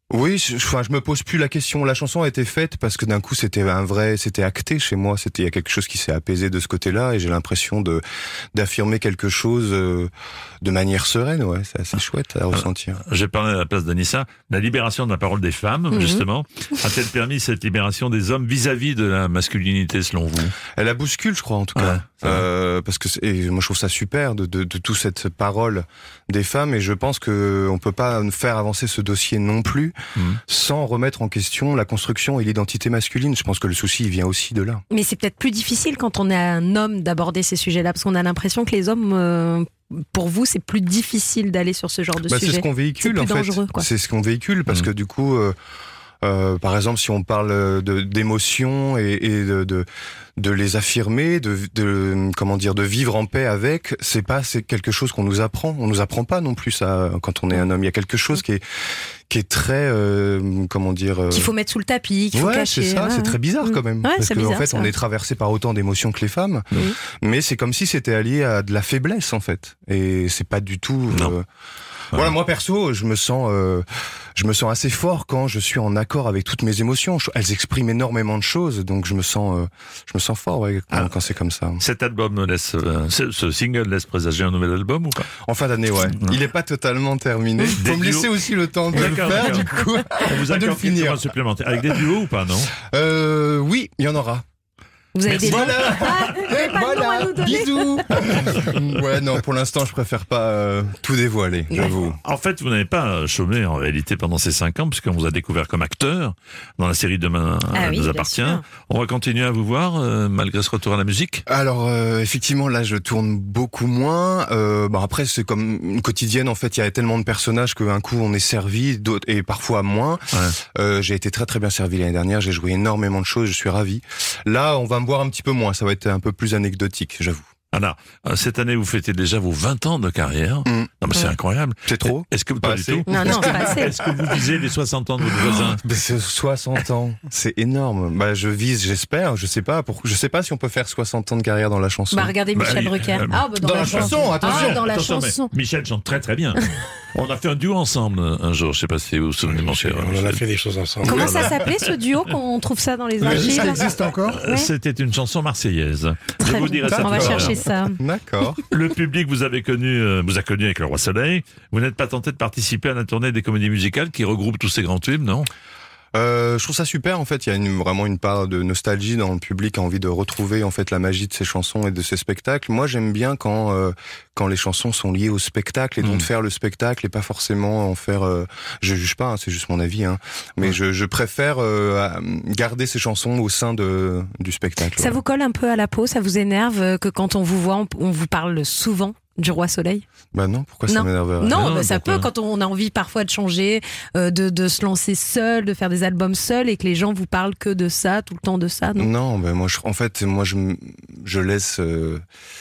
Oui, je, enfin, je me pose plus la question. La chanson a été faite parce que d'un coup, c'était un vrai, c'était acté chez moi. C'était, il y a quelque chose qui s'est apaisé de ce côté-là, et j'ai l'impression de d'affirmer quelque chose euh, de manière sereine. Ouais, c'est assez chouette à ressentir. J'ai parlé à la place d'Anissa. La libération de la parole des femmes, Mhm. justement, a-t-elle permis cette libération des hommes vis-à-vis de la masculinité, selon vous? Elle la bouscule, je crois, en tout cas. Ouais, euh, parce que c'est- et moi, je trouve ça super de, de, de toute cette parole des femmes, et je pense que on peut pas faire avancer ce dossier non plus Mhm. sans remettre en question la construction et l'identité masculine. Je pense que le souci il vient aussi de là. Mais c'est peut-être plus difficile quand on est un homme d'aborder ces sujets-là, parce qu'on a l'impression que les hommes, euh, pour vous, c'est plus difficile d'aller sur ce genre de Bah, sujet. c'est ce qu'on véhicule, C'est en plus fait. dangereux, quoi. C'est ce qu'on véhicule parce que du coup, euh, euh, par exemple, si on parle de d'émotions et, et de, de de les affirmer, de, de comment dire, de vivre en paix avec, c'est pas c'est quelque chose qu'on nous apprend. On nous apprend pas non plus ça quand on est un homme. Il y a quelque chose qui est qui est très euh, comment dire euh, Qu'il faut mettre sous le tapis, qu'il faut ouais, cacher. c'est ça, ouais, c'est ouais. très bizarre quand même. Ouais, parce c'est qu'en bizarre, fait, c'est on vrai. est traversé par autant d'émotions que les femmes, mais c'est comme si c'était allié à de la faiblesse en fait. Et c'est pas du tout. euh, Voilà, moi perso, je me sens, euh, je me sens assez fort quand je suis en accord avec toutes mes émotions. Je- Elles expriment énormément de choses, donc je me sens, euh, je me sens fort ouais, quand, quand c'est comme ça. Cet album laisse, euh, ce, ce single laisse présager un nouvel album ou pas? En fin d'année, ouais. Il est pas totalement terminé. Des Faut me laisser duos. aussi le temps de le D'accord, faire, d'accord. du coup, On vous de le accorde quelques finir. mois supplémentaires. Avec des duos ou pas, non? Euh, oui, il y en aura. Vous avez Merci. des noms Voilà. Ah, vous avez pas de nom à nous donner. Bisous. Ouais, non, pour l'instant, je préfère pas euh, tout dévoiler, j'avoue. En fait, vous n'avez pas chômé en réalité pendant ces cinq ans, puisqu'on vous a découvert comme acteur dans la série Demain Ah euh, oui, nous bien appartient. sûr. On va continuer à vous voir euh, malgré ce retour à la musique. Alors euh, effectivement là je tourne beaucoup moins. Euh, bah après c'est comme une quotidienne en fait. Il y a tellement de personnages qu'un coup on est servi, d'autres et parfois moins. Euh, j'ai été très très bien servi l'année dernière. J'ai joué énormément de choses. Je suis ravi. Là on va me voir un petit peu moins. Ça va être un peu plus anecdotique, j'avoue. Alors, euh, cette année, vous fêtez déjà vos vingt ans de carrière. Non, mais c'est Ouais. incroyable. C'est trop? Est-ce que Pas pas du assez. tout Non, non, Est-ce que- pas assez. Est-ce que vous visez les soixante ans de votre voisin? Mais c'est soixante ans, c'est énorme. Bah je vise, j'espère. Je sais pas. Pour... Je sais pas si on peut faire soixante ans de carrière dans la chanson. Bah, regardez Michel Drucker. euh, Ah, bah, dans, la, chanson. attention. Ah, dans la Attention, mais chanson. Michel chante très très bien. On a fait un duo ensemble un jour. Je sais pas si vous vous souvenez, mon cher. On en a fait des choses ensemble. Comment ça s'appelait ce duo qu'on trouve ça dans les archives Ouais. C'était une chanson marseillaise. Je Très vous bien. dirai ça. On va tout à l'heure. chercher ça. D'accord. Le public vous avez connu, euh, vous a connu avec Le Roi Soleil. Vous n'êtes pas tenté de participer à la tournée des comédies musicales qui regroupe tous ces grands tubes, non? Euh, je trouve ça super en fait. Il y a une, vraiment une part de nostalgie dans le public qui a envie de retrouver en fait la magie de ces chansons et de ces spectacles. Moi, j'aime bien quand euh, quand les chansons sont liées au spectacle et donc Mm. de faire le spectacle et pas forcément en faire. Euh, je juge pas, hein, c'est juste mon avis. Hein, mais je, je préfère euh, à- garder ces chansons au sein de du spectacle. Ça vous colle un peu à la peau, ça vous énerve euh, que quand on vous voit, on, on vous parle souvent du Roi Soleil? Bah non, pourquoi ça Non, m'énerverait? non, bah, ça peut quand on a envie parfois de changer, euh, de, de se lancer seul, de faire des albums seul et que les gens vous parlent que de ça, tout le temps de ça, non? Non, ben moi, je, en fait, moi, je, m- je laisse. euh,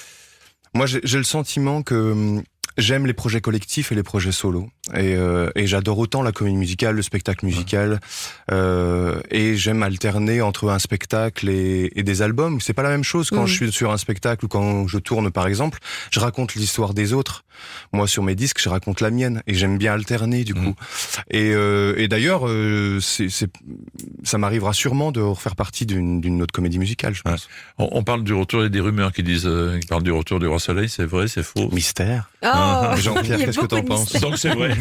Moi, j'ai j'ai le sentiment que hum, j'aime les projets collectifs et les projets solos, et, euh, et j'adore autant la comédie musicale, le spectacle musical, euh, et j'aime alterner entre un spectacle et, et des albums. C'est pas la même chose quand Mhm. je suis sur un spectacle ou quand je tourne, par exemple. Je raconte l'histoire des autres. Moi, sur mes disques, je raconte la mienne, et j'aime bien alterner du coup. Et, euh, et d'ailleurs, euh, c'est, c'est, ça m'arrivera sûrement de refaire partie d'une, d'une autre comédie musicale, je pense. On, on parle du retour, il y a des rumeurs qui disent, euh, qui parlent du retour du Roi Soleil. C'est vrai, c'est faux? Mystère. Oh, Ah, Jean-Pierre, il y a qu'est-ce que beaucoup t'en de penses? mystère. Donc c'est vrai.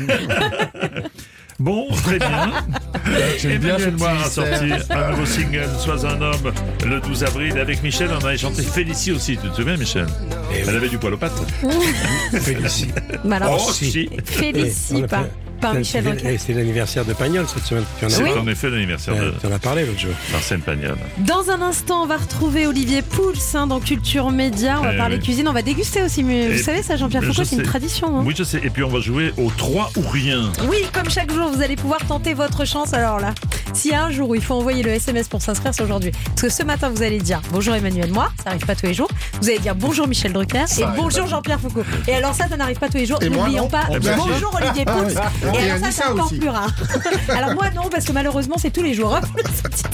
Bon, très bien. J'aime bien ce Emmanuel petit Moir a mystère. sorti un nouveau single, Sois un homme, le douze avril. Avec Michel, on avait chanté Félicie aussi. Tu te souviens, Michel? Elle avait du poil aux pattes. Félicie. Bah alors, Oh, si. Félicie On a par, fait- par c'est- Michel c'est- Drucker. et C'est l'anniversaire de Pagnol cette semaine. Tu en as C'est parlé en effet l'anniversaire Ouais, de Tu en as parlé l'autre jour. Arsène Pagnol. Dans un instant, on va retrouver Olivier Pouls hein, dans Culture Média. On va Eh parler oui. cuisine, on va déguster aussi. Mais Et- vous savez, ça, Jean-Pierre Je Foucault, c'est une sais. tradition. Hein. Oui, je sais. Et puis on va jouer au trois ou rien. Oui, comme chaque jour, vous allez pouvoir tenter votre chance. Alors là, s'il y a un jour où il faut envoyer le S M S pour s'inscrire, c'est aujourd'hui. Parce que ce matin, vous allez dire bonjour Emmanuel Moir, ça n'arrive pas tous les jours. Vous allez dire bonjour Michel Drucker Ça et arrive bonjour pas. Jean-Pierre Foucault. Et alors ça, ça n'arrive pas tous les jours. Et moi, N'oublions non. pas Eh ben, bonjour si. Olivier Pouls. Ah ouais. Et Et alors ça, Anissa c'est encore aussi. plus rare. Alors moi, non, parce que malheureusement, c'est tous les jours. Hein, pour cette petite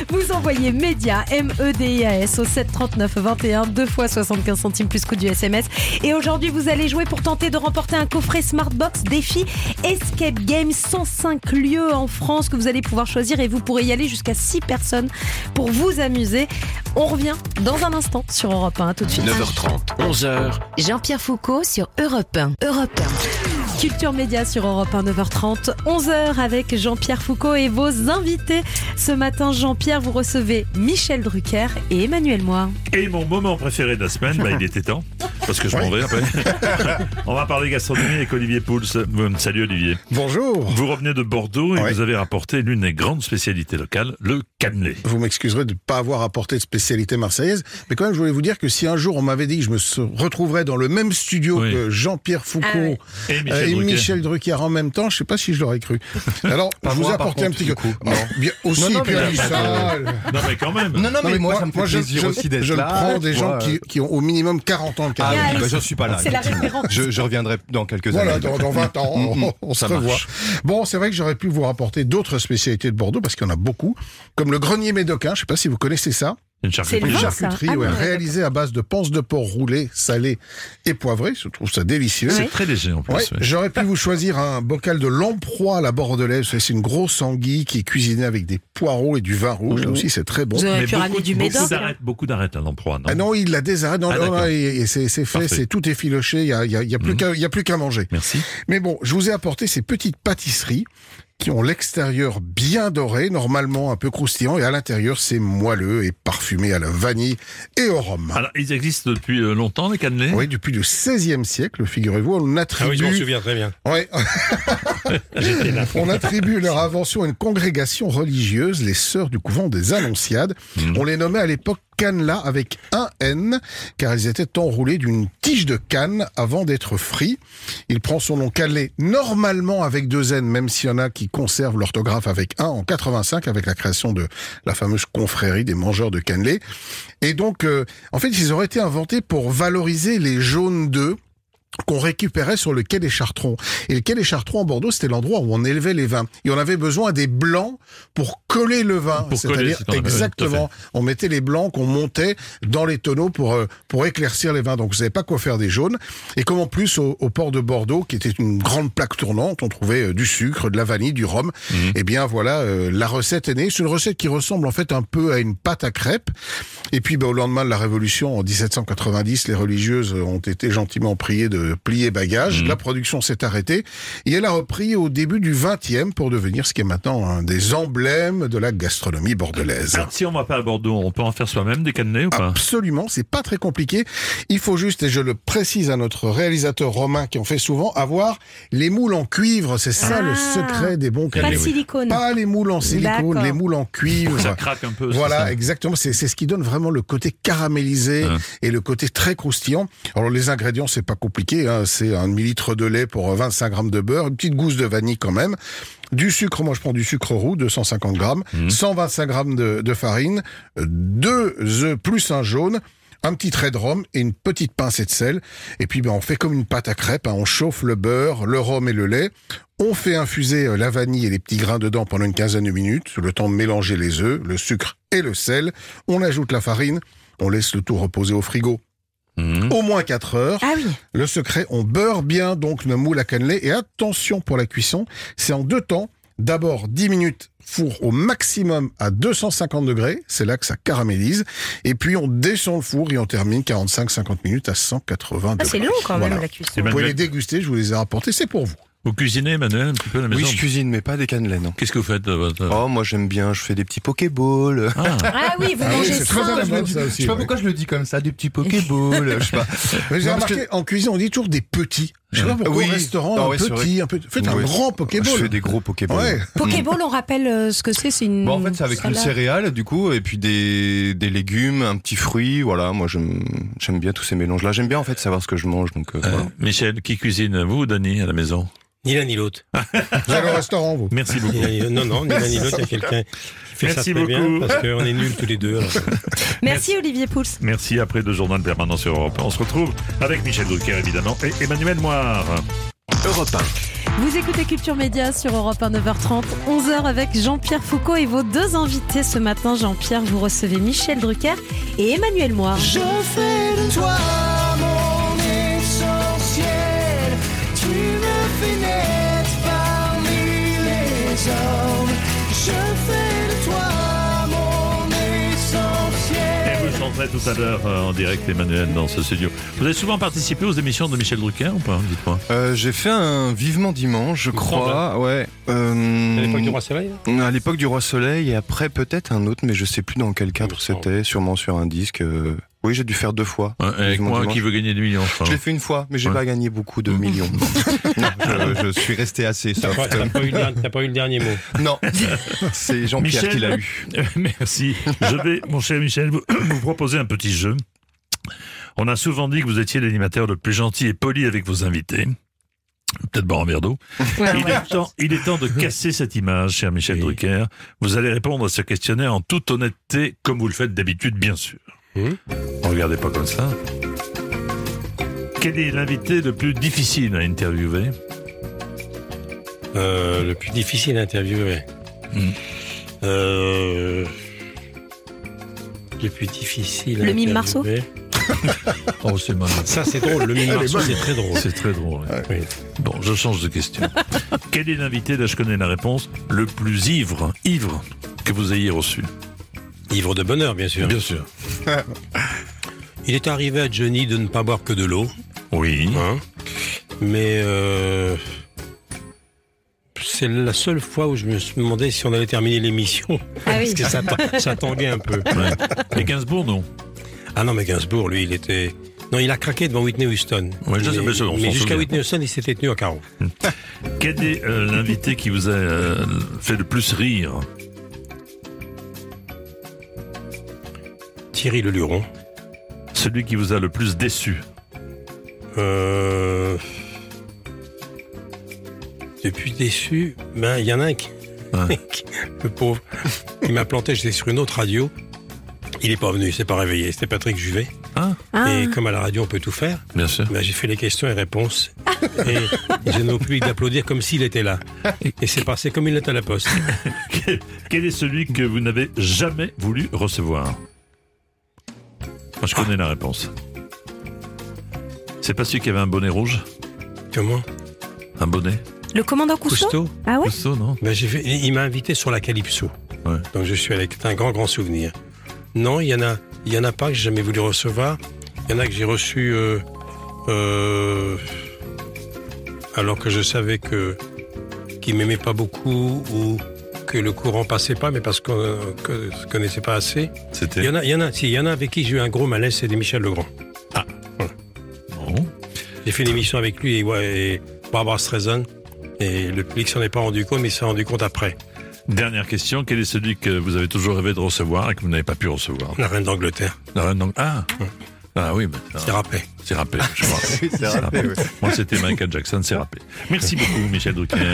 Vous envoyez média, M E D I A S, au sept trente-neuf vingt et un, deux fois soixante-quinze centimes plus coût du S M S. Et aujourd'hui, vous allez jouer pour tenter de remporter un coffret Smartbox défi Escape Game, cent cinq lieux en France que vous allez pouvoir choisir et vous pourrez y aller jusqu'à six personnes pour vous amuser. On revient dans un instant sur Europe un, tout de suite. neuf heures trente, onze heures. Jean-Pierre Foucault sur Europe un. Europe un. Culture Média sur Europe un, neuf heures trente, onze heures avec Jean-Pierre Foucault et vos invités. Ce matin, Jean-Pierre, vous recevez Michel Drucker et Emmanuel Moir. Et mon moment préféré de la semaine, bah, il était temps, parce que je m'en vais après. On va parler gastronomie avec Olivier Pouls. Salut Olivier. Bonjour. Vous revenez de Bordeaux et Ouais. vous avez rapporté l'une des grandes spécialités locales, le cannelé. Vous m'excuserez de ne pas avoir apporté de spécialité marseillaise, mais quand même, je voulais vous dire que si un jour on m'avait dit que je me se- retrouverais dans le même studio Oui. que Jean-Pierre Foucault Ah ouais. Et Michel euh, et Drucker. Michel Drucker en même temps, je sais pas si je l'aurais cru. Alors, Pas je vous moi, ai par apporté un contre, petit du peu. coup. Non, bien aussi, Non, non, puis mais on dit là, ça. Non mais quand même. Non, non, mais, moi, ça me fait je, plaisir je- aussi d'être je là. prends des gens Moi, qui, qui ont au minimum quarante ans de Ah carrière. oui, bah, je suis pas là. C'est la effectivement. référence. Je, je reviendrai dans quelques Voilà, années. dans, dans vingt ans, on, on se Ça revoit. marche. Bon, c'est vrai que j'aurais pu vous rapporter d'autres spécialités de Bordeaux, parce qu'il y en a beaucoup, comme le grenier médocain, je sais pas si vous connaissez ça. Une C'est charcuterie. le Une vin, charcuterie, ça. Ah ouais, non, ouais, réalisée à base de panse de porc roulée, salée et poivrée. Je trouve ça délicieux. C'est très léger en plus. Ouais, ouais. J'aurais pu vous choisir un bocal de lamproie à la bordelaise. Vous savez, c'est une grosse anguille qui est cuisinée avec des poireaux et du vin rouge. Là aussi, c'est très bon. Vous aurez Mais pu ramener beaucoup, du beaucoup médoc. d'arêtes, beaucoup d'arêtes à l'emploi, non Ah non, il la désarrête. Non, Ah, non, d'accord. non, et, et c'est c'est fait, Parfait. c'est tout effiloché. Il y a, il y a, il y a plus Mhm. qu'à, il y a plus qu'à manger. Merci. Mais bon, je vous ai apporté ces petites pâtisseries qui ont l'extérieur bien doré, normalement un peu croustillant, et à l'intérieur, c'est moelleux et parfumé à la vanille et au rhum. Alors, ils existent depuis euh, longtemps, les cannelés. Oui, depuis le seizième siècle, figurez-vous, on attribue... Ah oui, je m'en souviens très bien. Ouais. J'étais là. On attribue leur invention à une congrégation religieuse, les Sœurs du couvent des Annonciades. On les nommait à l'époque cannelas avec un N, car ils étaient enroulés d'une tige de canne avant d'être frits. Il prend son nom cannelé normalement avec deux N, même s'il y en a qui conservent l'orthographe avec un en quatre-vingt-cinq, avec la création de la fameuse confrérie des mangeurs de cannelés. Et donc, euh, en fait, ils auraient été inventés pour valoriser les jaunes d'œufs qu'on récupérait sur le quai des Chartrons. Et le quai des Chartrons à Bordeaux, c'était l'endroit où on élevait les vins. Et on avait besoin des blancs pour coller le vin. Pour coller, C'est-à-dire, c'est en- ouais, tout à exactement, on mettait les blancs qu'on montait dans les tonneaux pour, euh, pour éclaircir les vins. Donc, vous savez pas quoi faire des jaunes. Et comme en plus, au, au port de Bordeaux, qui était une grande plaque tournante, on trouvait euh, du sucre, de la vanille, du rhum. Et bien, voilà, euh, la recette est née. C'est une recette qui ressemble en fait un peu à une pâte à crêpes. Et puis, ben, au lendemain de la Révolution, en dix-sept cent quatre-vingt-dix, les religieuses ont été gentiment priées de plier bagages. La production s'est arrêtée et elle a repris au début du vingtième pour devenir ce qui est maintenant un des emblèmes de la gastronomie bordelaise. Alors, si on va pas à Bordeaux, on peut en faire soi-même des cannelés ou pas Absolument, c'est pas très compliqué. Il faut juste, et je le précise à notre réalisateur Romain qui en fait souvent, avoir les moules en cuivre. C'est ça Ah. le secret des bons Pas cannelés. de silicone. Pas les moules en silicone, D'accord. les moules en cuivre. Ça craque un peu. c'est Voilà, ça exactement. C'est c'est ce qui donne vraiment le côté caramélisé Hein. et le côté très croustillant. Alors les ingrédients, c'est pas compliqué. Hein. C'est un demi-litre de lait pour vingt-cinq grammes de beurre, une petite gousse de vanille quand même. Du sucre, moi je prends du sucre roux, deux cent cinquante grammes, cent vingt-cinq grammes de, de farine, euh, deux œufs plus un jaune, un petit trait de rhum et une petite pincée de sel. Et puis ben, on fait comme une pâte à crêpes, hein. On chauffe le beurre, le rhum et le lait. On fait infuser euh, la vanille et les petits grains dedans pendant une quinzaine de minutes, le temps de mélanger les œufs, le sucre et le sel. On ajoute la farine, on laisse le tout reposer au frigo. Mmh. Au moins quatre heures. Ah oui. Le secret, on beurre bien donc le moule à cannelé. Et attention pour la cuisson, c'est en deux temps. D'abord dix minutes four au maximum à deux cent cinquante degrés, c'est là que ça caramélise. Et puis on descend le four et on termine quarante-cinq à cinquante minutes à cent quatre-vingts Ah, degrés. c'est long quand même Voilà. la cuisson. Vous pouvez Emmanuel, les déguster, je vous les ai rapportés, c'est pour vous. vous cuisinez, Emmanuel, un petit peu à la maison Oui, je cuisine, mais pas des cannelés, non. Qu'est-ce que vous faites de votre... Oh, moi j'aime bien, je fais des petits pokéballs. Ah. Ah oui, vous Ah oui, mangez c'est très ça. à la Je, me mode, dis- ça je aussi, sais pas ouais. pourquoi je le dis comme ça, des petits pokéballs, je sais pas. Mais j'ai Non, parce remarqué, en cuisine, on dit toujours des petits. Je sais pas pourquoi Oui. au restaurant, Ah un ouais, c'est petit, vrai. un petit. Faites un Oui. grand Je pokéball. fais des gros pokéballs. Ouais. Pokéball, on rappelle euh, ce que c'est, c'est une. Bon, en fait, c'est avec une salade. céréale, du coup, et puis des, des légumes, un petit fruit, voilà. Moi, j'aime, j'aime bien tous ces mélanges-là. J'aime bien, en fait, savoir ce que je mange, donc, euh, Euh, voilà. Michel, qui cuisine, vous ou Dany, à la maison Ni l'un ni l'autre. Vous allez au restaurant, vous. Merci beaucoup. Ni l'un ni l'autre. Non, non, ni l'un ni l'autre. Il y a quelqu'un qui fait Merci ça très bien beaucoup. parce qu'on est nuls tous les deux. alors. Merci Olivier Pouls. Merci, après deux journaux permanents sur Europe un, on se retrouve avec Michel Drucker, évidemment, et Emmanuel Moir. Europe un. Vous écoutez Culture Média sur Europe un, neuf heures trente, onze heures avec Jean-Pierre Foucault et vos deux invités ce matin. Jean-Pierre, vous recevez Michel Drucker et Emmanuel Moir. Je fais de toi mon essentiel. Tu me fais naître parmi les hommes. Je fais de toi mon essentiel. Et vous chanterez tout à l'heure euh, en direct, Emmanuel, dans ce studio. Vous avez souvent participé aux émissions de Michel Drucker ou pas? Dites-moi. Euh, j'ai fait un Vivement Dimanche, je crois. Ouais. Euh, À l'époque du Roi Soleil? À l'époque du Roi Soleil, et après peut-être un autre, mais je sais plus dans quel cadre c'était, sûrement sur un disque. euh, Oui, j'ai dû faire deux fois. Ouais, avec Vivement moi Dimanche. qui veut gagner des millions, je crois. Je l'ai fait une fois, mais j'ai Ouais. pas gagné beaucoup de millions. Non, je, je suis resté assez T'as soft. pas, t'as pas eu le dernier- t'as pas eu le dernier mot. Non, c'est Jean-Pierre Michel, qui l'a eu. Merci. Je vais, mon cher Michel, vous, vous proposer un petit jeu. On a souvent dit que vous étiez l'animateur le plus gentil et poli avec vos invités. Peut-être boire un verre d'eau. Ouais, il, ouais. est temps, il est temps de casser cette image, cher Michel Oui. Drucker. Vous allez répondre à ce questionnaire en toute honnêteté, comme vous le faites d'habitude, bien sûr. Mmh. Ne regardez pas comme ça. Quel est l'invité le plus difficile à interviewer? Euh, le plus difficile à interviewer. Hmm. Euh, le plus difficile à Le mime Marceau? interviewer. Oh, c'est mal. Ça, c'est drôle. Le mime Elle est Marceau, bonne. c'est très drôle. C'est très drôle. ouais. Oui. Bon, je change de question. Quel est l'invité, là je connais la réponse, le plus ivre, ivre que vous ayez reçu? Ivre de bonheur, bien sûr. Bien sûr. Il est arrivé à Johnny de ne pas boire que de l'eau. Oui. Hein, mais euh, c'est la seule fois où je me suis demandé si on allait terminer l'émission. Ah oui. Parce que ça, ta- ça tanguait un peu. Ouais. Et Gainsbourg, non? Ah non, mais Gainsbourg, lui, il était... Non, il a craqué devant Whitney Houston. Ouais, je sais, mais mais ça, on s'en mais jusqu'à souvient. Whitney Houston, il s'était tenu au carreau. Quel est euh, l'invité qui vous a euh, fait le plus rire? Thierry Leluron. Celui qui vous a le plus déçu? Euh... Depuis déçu, ben il y en a un qui, Ouais. le pauvre, qui m'a planté. J'étais sur une autre radio. Il est pas venu, il s'est pas réveillé. C'était Patrick Juvet. Ah, Ah. Et comme à la radio on peut tout faire, bien sûr. ben, j'ai fait les questions et réponses. Et j'ai demandé au public d'applaudir comme s'il était là. Et c'est passé comme il est à la poste. Quel, quel est celui que vous n'avez jamais voulu recevoir? Moi, je connais la réponse. C'est pas celui qui avait un bonnet rouge? Comment? Un bonnet? Le commandant Cousteau? Cousteau. Ah ouais? Cousteau, non? Ben, j'ai fait, il m'a invité sur la Calypso. Ouais. Donc je suis avec, c'est un grand, grand souvenir. Non, il y en a, il y en a pas que j'ai jamais voulu recevoir. Il y en a que j'ai reçu, euh, euh, alors que je savais que, qu'ils m'aimaient pas beaucoup ou que le courant passait pas, mais parce qu'on, que, je connaissais pas assez. C'était? Il y en a, il y en a, si, il y en a avec qui j'ai eu un gros malaise, c'est des Michel Legrand. Ah. Voilà. Bon. J'ai fait une émission avec lui et, ouais, et Barbara Streisand. Et le public s'en est pas rendu compte, mais il s'est rendu compte après. Dernière question, quel est celui que vous avez toujours rêvé de recevoir et que vous n'avez pas pu recevoir? La reine d'Angleterre. La reine d'Angleterre. Ah, ah oui, bah, C'est râpé. c'est râpé, je crois. Oui, c'est râpé, oui. Moi, c'était Michael Jackson, c'est râpé. Merci beaucoup, Michel Drucker.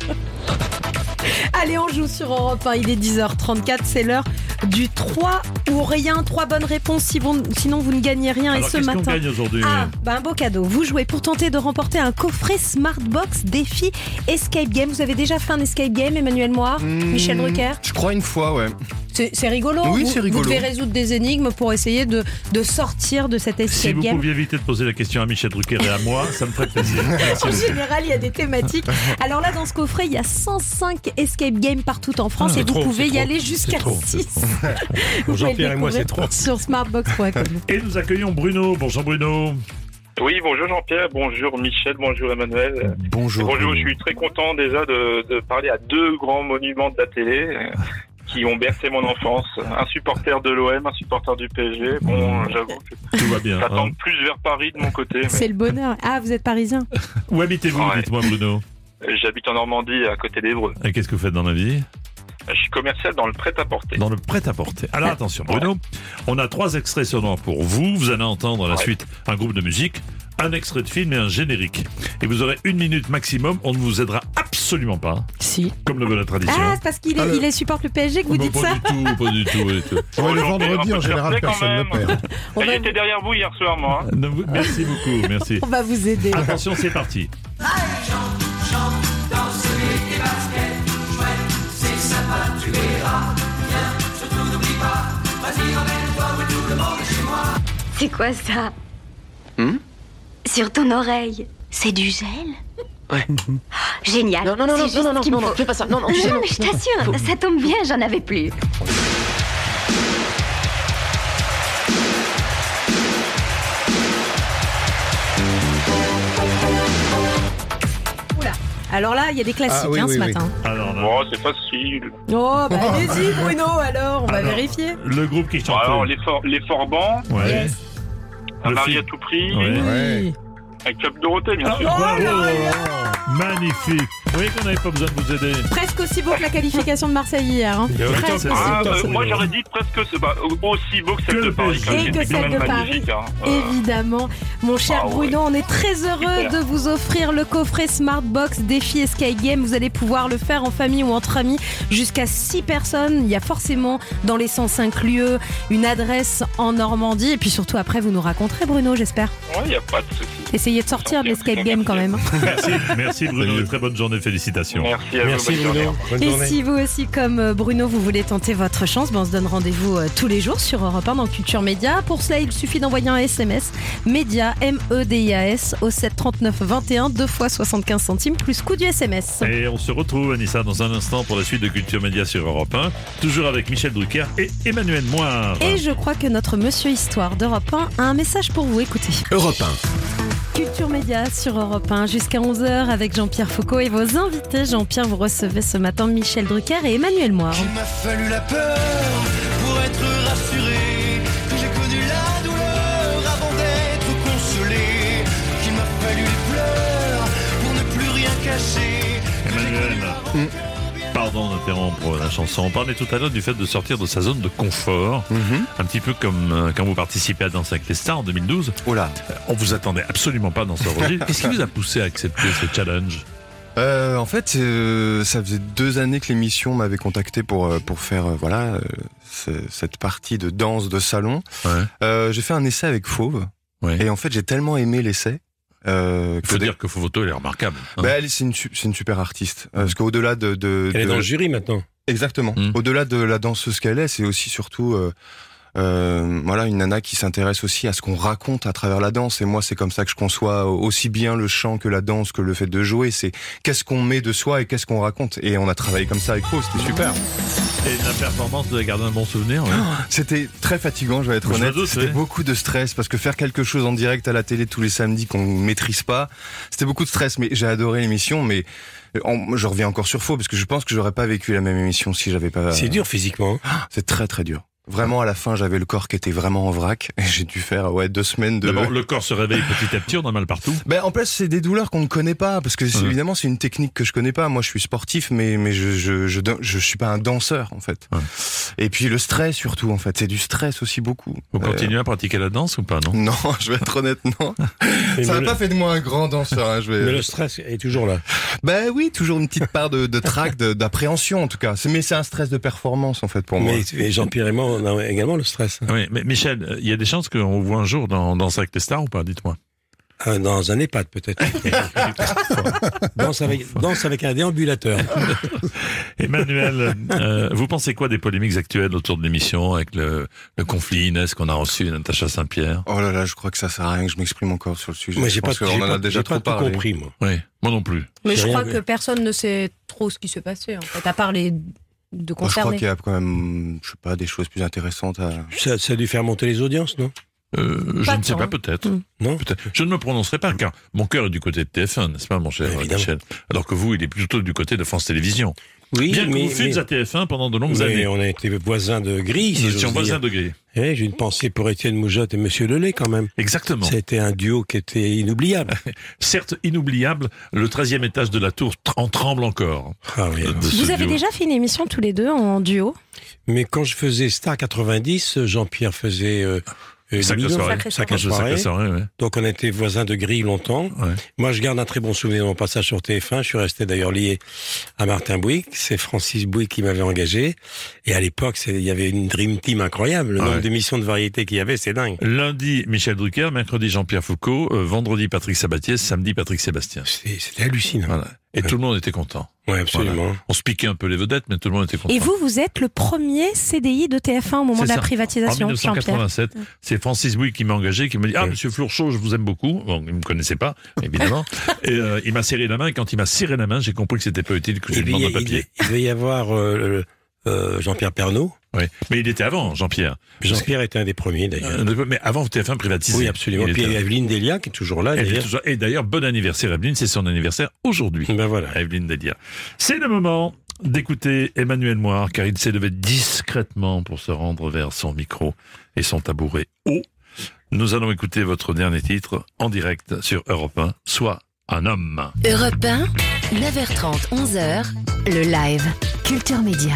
Allez, on joue sur Europe un, il est dix heures trente-quatre, c'est l'heure du trois ou rien, trois bonnes réponses, si vous- sinon vous ne gagnez rien. Alors, et ce qu'est-ce qu'on matin, gagne aujourd'hui? ah, bah un beau cadeau. Vous jouez pour tenter de remporter un coffret Smartbox défi Escape Game. Vous avez déjà fait un Escape Game, Emmanuel Moir, Michel Drucker? Je crois une fois, ouais. C'est c'est rigolo. Oui, vous, c'est rigolo. Vous devez résoudre des énigmes pour essayer de, de sortir de cet Escape Si vous Game. pouviez éviter de poser la question à Michel Drucker et à moi, ça me ferait plaisir. Merci En beaucoup. général, il y a des thématiques. Alors là, dans ce coffret, il y a cent cinq escape games partout en France Ah, et c'est vous trop, pouvez c'est y trop, aller c'est jusqu'à trop, six. c'est Vous Pour pouvez Jean-Pierre le et moi, c'est découvrir trop. sur smartbox point com. Et nous accueillons Bruno. Bonjour Bruno. Oui, bonjour Jean-Pierre, bonjour Michel, bonjour Emmanuel. Bonjour. Bonjour, Bruno. je suis très content déjà de, de parler à deux grands monuments de la télé euh, qui ont bercé mon enfance. Un supporter de l'O M, un supporter du P S G. Bon, j'avoue que Tout va bien. ça hein. tend plus vers Paris de mon côté. mais C'est le bonheur. Ah, vous êtes parisien? Où habitez-vous, Ouais. dites-moi Bruno? J'habite en Normandie, à côté d'Évreux. Et qu'est-ce que vous faites dans la vie? Je suis commercial dans le prêt-à-porter. Dans le prêt-à-porter. Alors attention Bruno, on a trois extraits sonores pour vous. Vous allez entendre à la Ouais. suite un groupe de musique, un extrait de film et un générique. Et vous aurez une minute maximum. On ne vous aidera absolument pas, Si. comme le veut la tradition. Ah, c'est parce qu'il est, Ah, le- il est supporte le P S G que vous Bah, dites pas ça? du tout, pas du tout. pas du tout. Ouais, le Jean-Pierre, vendredi, un en peu de général, fair play, personne ne quand même. perd. On va, J'étais derrière vous hier soir, moi. hein. Non, vous- Merci beaucoup, merci. on va vous aider. Attention, c'est parti. Allez, chante, chante, C'est quoi ça? Hmm Sur ton oreille, c'est du gel? Ouais. Génial. Non, non, non, C'est non, juste non, non, ce qu'il non, me non, faut. fais pas ça. Non, non, tu non, sais, non, non. mais je t'assure, Faut- ça tombe bien, j'en avais plus. Oula. Alors là, il y a des classiques Ah oui, hein, oui, ce oui. matin. Alors là, Oh, c'est facile. Oh, bah allez-y, Bruno, alors, on va Alors, vérifier. le groupe qui Bon, chante. alors, l'effort, l'effort banc, Ouais. Yes. un Le mari film. à tout prix, Ouais. Ouais. un Club Dorothée, bien sûr. Oh là là. Magnifique. Vous voyez qu'on n'avait pas besoin de vous aider. Presque aussi beau que la qualification de Marseille hier. Hein. Et en même temps, Presque c'est- aussi. Ah, Attends, euh, c'est moi rigolo. j'aurais dit presque c'est pas aussi beau que celle Que de le Paris. P S G. quand Et même. que C'est celle quand de même Paris. magnifique, hein. Euh, Évidemment. Mon cher Ah ouais. Bruno, on est très heureux Super. de vous offrir le coffret Smartbox Défi Sky Game. Vous allez pouvoir le faire en famille ou entre amis jusqu'à six personnes. Il y a forcément dans les sens inclus une adresse en Normandie. Et puis surtout après, vous nous raconterez Bruno, j'espère. Ouais, il n'y a pas de souci. Essayez de sortir de l'escape game quand même. Merci, merci Bruno. Une très bonne journée. Félicitations. Merci à Merci vous. bonne journée. Bruno. Bonne Et journée. si vous aussi, comme euh, Bruno, vous voulez tenter votre chance, ben on se donne rendez-vous euh, tous les jours sur Europe un dans Culture Média. Pour cela, il suffit d'envoyer un S M S Média, M E D I A S, au sept trente-neuf vingt et un, deux fois soixante-quinze centimes, plus coût du S M S. Et on se retrouve, Anissa, dans un instant pour la suite de Culture Média sur Europe un. Toujours avec Michel Drucker et Emmanuel Moire. Et je crois que notre Monsieur Histoire d'Europe un a un message pour vous. Écoutez. Europe un. Culture Média sur Europe un jusqu'à onze heures avec Jean-Pierre Foucault et vos invités. Jean-Pierre, vous recevez ce matin Michel Drucker et Emmanuel Moire. Il m'a fallu la peur pour être rassuré, que j'ai connu la douleur avant d'être consolé, qu'il m'a fallu les pleurs pour ne plus rien cacher. Emmanuel, pardon d'interrompre la chanson. On parlait tout à l'heure du fait de sortir de sa zone de confort, un petit peu comme euh, quand vous participez à Danse avec les stars en deux mille douze. Oh là. Euh, On vous attendait absolument pas dans ce registre. Qu'est-ce qui vous a poussé à accepter ce challenge? Euh, en fait, euh, ça faisait deux années que l'émission m'avait contacté pour euh, pour faire euh, voilà euh, ce- cette partie de danse de salon. Ouais. Euh, j'ai fait un essai avec Fauve Ouais. et en fait j'ai tellement aimé l'essai. Euh, Il faut que dès- dire que Photo, elle est remarquable. hein. Bah, elle, c'est une su- c'est une super artiste. Euh, Parce qu'au-delà de, de, Elle est de- dans le jury maintenant. Exactement. Mm. Au-delà de la danseuse qu'elle est, c'est aussi surtout euh, euh, voilà une nana qui s'intéresse aussi à ce qu'on raconte à travers la danse. Et moi, c'est comme ça que je conçois aussi bien le chant que la danse, que le fait de jouer. C'est qu'est-ce qu'on met de soi et qu'est-ce qu'on raconte. Et on a travaillé comme ça avec Faux, c'était super. Et la performance, vous avez gardé un bon souvenir ouais. C'était très fatigant, je vais être Je me honnête. doute, C'était ouais. beaucoup de stress parce que faire quelque chose en direct à la télé tous les samedis qu'on maîtrise pas, c'était beaucoup de stress. Mais j'ai adoré l'émission, mais en- je reviens encore sur Faux parce que je pense que j'aurais pas vécu la même émission si j'avais pas. C'est dur physiquement. C'est très très dur. Vraiment, à la fin, j'avais le corps qui était vraiment en vrac et j'ai dû faire ouais deux semaines de. D'abord, le corps se réveille petit à petit, on a mal partout. Ben en plus, c'est des douleurs qu'on ne connaît pas parce que c'est- Ouais. évidemment c'est une technique que je connais pas. Moi, je suis sportif, mais mais je je je, je, je suis pas un danseur en fait. Ouais. Et puis le stress surtout en fait, c'est du stress aussi beaucoup. Vous Euh, continuez à pratiquer la danse ou pas, non? Non, je vais être honnête, non. Mais Ça n'a le- pas fait de moi un grand danseur. Hein, je vais. Mais le stress est toujours là. Ben oui, toujours une petite part de, de trac, de- d'appréhension en tout cas. C'est- Mais c'est un stress de performance en fait pour moi. Mais et Jean-Pierre et moi, on a également le stress. Oui, mais Michel, euh, il y a des chances qu'on vous voit un jour dans Danse avec les stars ou pas, dites-moi. Ah, dans un EHPAD peut-être. danse, avec, danse avec un déambulateur. Emmanuel, euh, vous pensez quoi des polémiques actuelles autour de l'émission avec le, le conflit Inès qu'on a reçu, Natacha Saint-Pierre? Oh là là, je crois que ça sert à rien que je m'exprime encore sur le sujet. Moi, Je j'ai pas, pense qu'on j'ai en pas, a déjà j'ai trop pas tout parlé. compris, moi. Oui, moi non plus. Mais J'ai je rien crois vu. que personne ne sait trop ce qui se passait, en fait, à part les deux Moi, je crois concernés. qu'il y a quand même, je sais pas, des choses plus intéressantes à. Ça, ça a dû faire monter les audiences, non? Euh, je Pas ne sais tant. pas, peut-être. Mm. Non. Peut-être. Je ne me prononcerai pas, car mon cœur est du côté de T F un, n'est-ce pas, mon cher Évidemment. Michel? Alors que vous, il est plutôt du côté de France Télévisions. Oui, Bien que mais, vous fûtes mais- à T F un pendant de longues mais années. on a été voisins de grille, si Nous j'ose étions dire. voisins de grille. Eh, j'ai une pensée pour Étienne Moujotte et Monsieur Lelay, quand même. Exactement. C'était un duo qui était inoubliable. Certes inoubliable, le treizième étage de la tour tr- en tremble encore. Ah oui. De ce Vous avez duo. déjà fait une émission tous les deux en duo? Mais quand je faisais Star quatre-vingt-dix, Jean-Pierre faisait euh, euh, Sacrée Limino, soirée. Sacrée Sacrée Sacrée soirée. soirée, ouais. Donc on était voisins de grille longtemps. Ouais. Moi, je garde un très bon souvenir de mon passage sur T F un. Je suis resté d'ailleurs lié à Martin Bouygues. C'est Francis Bouygues qui m'avait engagé. Et à l'époque, c'est- il y avait une dream team incroyable. Le Ouais. nombre d'émissions de variété qu'il y avait, c'est dingue. Lundi, Michel Drucker, mercredi, Jean-Pierre Foucault, euh, vendredi, Patrick Sabatier, samedi, Patrick Sébastien. C'est- C'était hallucinant. Voilà. Et tout le monde était content. Oui, absolument. Voilà. On se piquait un peu les vedettes, mais tout le monde était content. Et vous, vous êtes le premier C D I de T F un au moment C'est de la ça. privatisation, En dix-neuf cent quatre-vingt-sept, Jean-Pierre. c'est Francis Bouygues qui m'a engagé, qui m'a dit « Ah, monsieur Flourchot, je vous aime beaucoup. » Bon, il me connaissait pas, évidemment. Et euh, il m'a serré la main, et quand il m'a serré la main, j'ai compris que c'était pas utile que je Il lui devait, demande un il papier. devait- il devait y avoir euh, euh, Jean-Pierre Pernaut. Oui, mais il était avant, Jean-Pierre. Jean-Pierre était un des premiers, d'ailleurs. Euh, mais avant T F un privatisé. Oui, absolument. Il Puis était- Evelyne Delia, qui est toujours là, Elle est d'ailleurs. toujours- Et d'ailleurs, bon anniversaire Evelyne, c'est son anniversaire aujourd'hui. Ben voilà. Evelyne Delia. C'est le moment d'écouter Emmanuel Moir, car il s'est levé discrètement pour se rendre vers son micro et son tabouret haut. Nous allons écouter votre dernier titre en direct sur Europe un, soit un homme. Europe un, neuf heures trente, onze heures, le live Culture Média.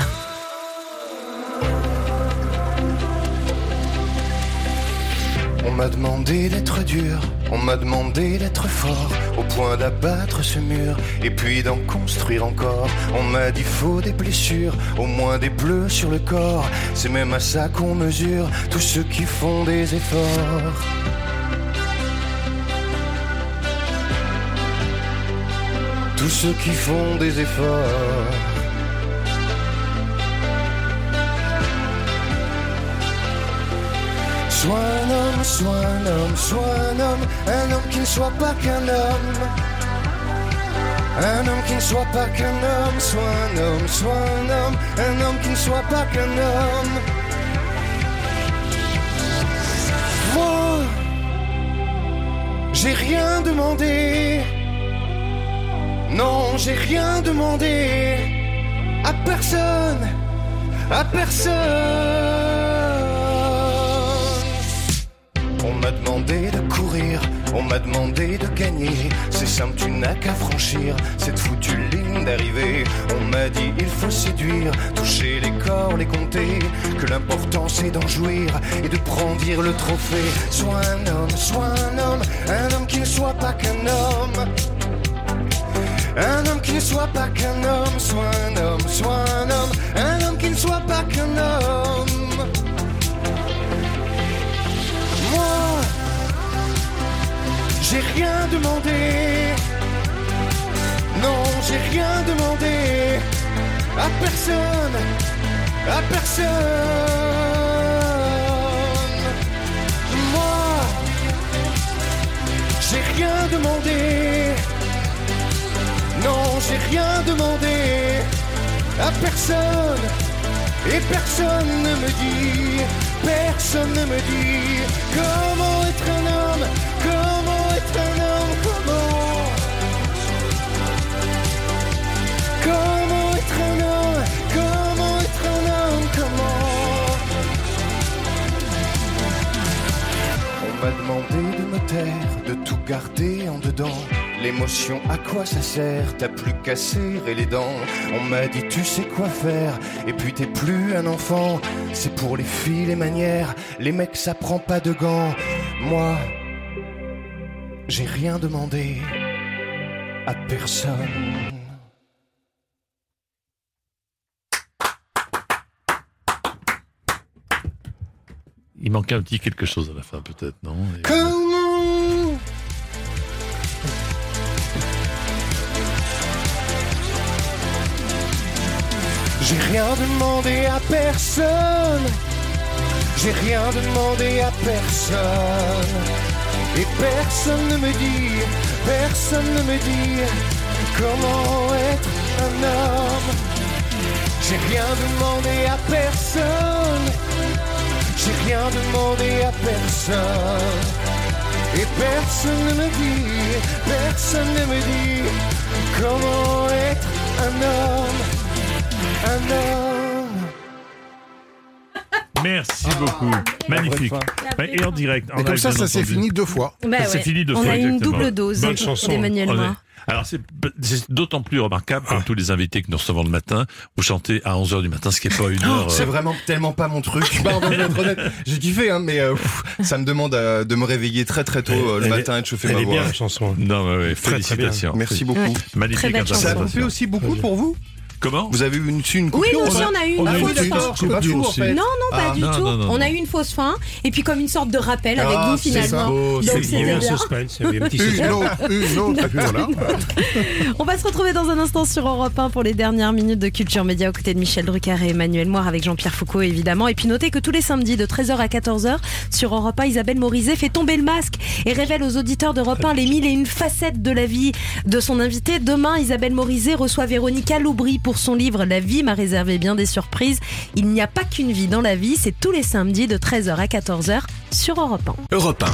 On m'a demandé d'être dur, on m'a demandé d'être fort, au point d'abattre ce mur, et puis d'en construire encore. On m'a dit faut des blessures, au moins des bleus sur le corps. C'est même à ça qu'on mesure tous ceux qui font des efforts. Tous ceux qui font des efforts. Sois un homme, sois un homme, sois un homme, un homme qui ne soit pas qu'un homme. Un homme qui ne soit pas qu'un homme, sois un homme, sois un homme, un homme qui ne soit pas qu'un homme. Moi, j'ai rien demandé. Non, j'ai rien demandé à personne, à personne. On m'a demandé de courir, on m'a demandé de gagner. C'est simple, tu n'as qu'à franchir cette foutue ligne d'arrivée. On m'a dit il faut séduire, toucher les corps, les compter. Que l'important c'est d'en jouir et de brandir le trophée. Sois un homme, sois un homme, un homme qui ne soit pas qu'un homme. Un homme qui ne soit pas qu'un homme, sois un homme, sois un homme, un homme qui ne soit pas qu'un homme. Moi, j'ai rien demandé. Non, j'ai rien demandé à personne, à personne. Moi, j'ai rien demandé. Non, j'ai rien demandé à personne. Et personne ne me dit, personne ne me dit comment être un homme, comment être un homme, comment. Comment être un homme, comment être un homme, comment. On m'a demandé de me taire, de tout garder en dedans. L'émotion, à quoi ça sert? T'as plus qu'à serrer les dents. On m'a dit tu sais quoi faire, et puis t'es plus un enfant. C'est pour les filles les manières, les mecs ça prend pas de gants. Moi, j'ai rien demandé à personne. Il manquait un petit quelque chose à la fin, peut-être, non? Et... Comment? J'ai rien demandé à personne. J'ai rien demandé à personne. Et personne ne me dit, personne ne me dit comment être un homme. J'ai rien demandé à personne. J'ai rien demandé à personne. Et personne ne me dit, personne ne me dit comment être un homme. Un homme. Merci beaucoup. Magnifique. Et en direct. En Et comme live, ça, bien ça s'est entendu. fini deux fois. Bah Ça s'est ouais. fini deux On fois, a une exactement. double dose Bonne chanson. d'Emmanuel On est- Moir. Alors c'est c'est d'autant plus remarquable comme tous les invités que nous recevons le matin. Vous chantez à onze heures du matin, ce qui n'est pas une heure. C'est euh, vraiment tellement pas mon truc. Bah, on va être honnête. J'ai kiffé, hein, mais euh, pff, ça me demande euh, de me réveiller très très tôt euh, le Elle est- matin et de chauffer elle ma est voix. bien, la chanson. Non, mais ouais, Très, très bien. félicitations. Merci beaucoup. Ouais. Magnifique Très belle chanson. Ça vous interprétation. fait aussi beaucoup pour vous? Comment? Vous avez eu une, une Oui, coupure? nous aussi, on a eu une Ah, fausse oui, fin. d'accord, c'est pas fou, en fait. Non, non, pas Ah. du Non, tout. non, non, on non. a eu une fausse fin, et puis comme une sorte de rappel avec Ah, vous, c'est finalement. ça. Oh, Donc, il y a eu c'était un bien. suspense, il y a eu un petit Une suspense. autre, une autre, et puis voilà. On va se retrouver dans un instant sur Europe un pour les dernières minutes de Culture Média aux côtés de Michel Drucker et Emmanuel Moir avec Jean-Pierre Foucault évidemment. Et puis notez que tous les samedis de treize heures à quatorze heures sur Europe un, Isabelle Morizet fait tomber le masque et révèle aux auditeurs d'Europe un les mille et une facettes de la vie de son invité. Demain, Isabelle Morizet reçoit Véronica Loubry pour son livre La vie m'a réservé bien des surprises. Il n'y a pas qu'une vie dans la vie, c'est tous les samedis de treize heures à quatorze heures sur Europe un. Europe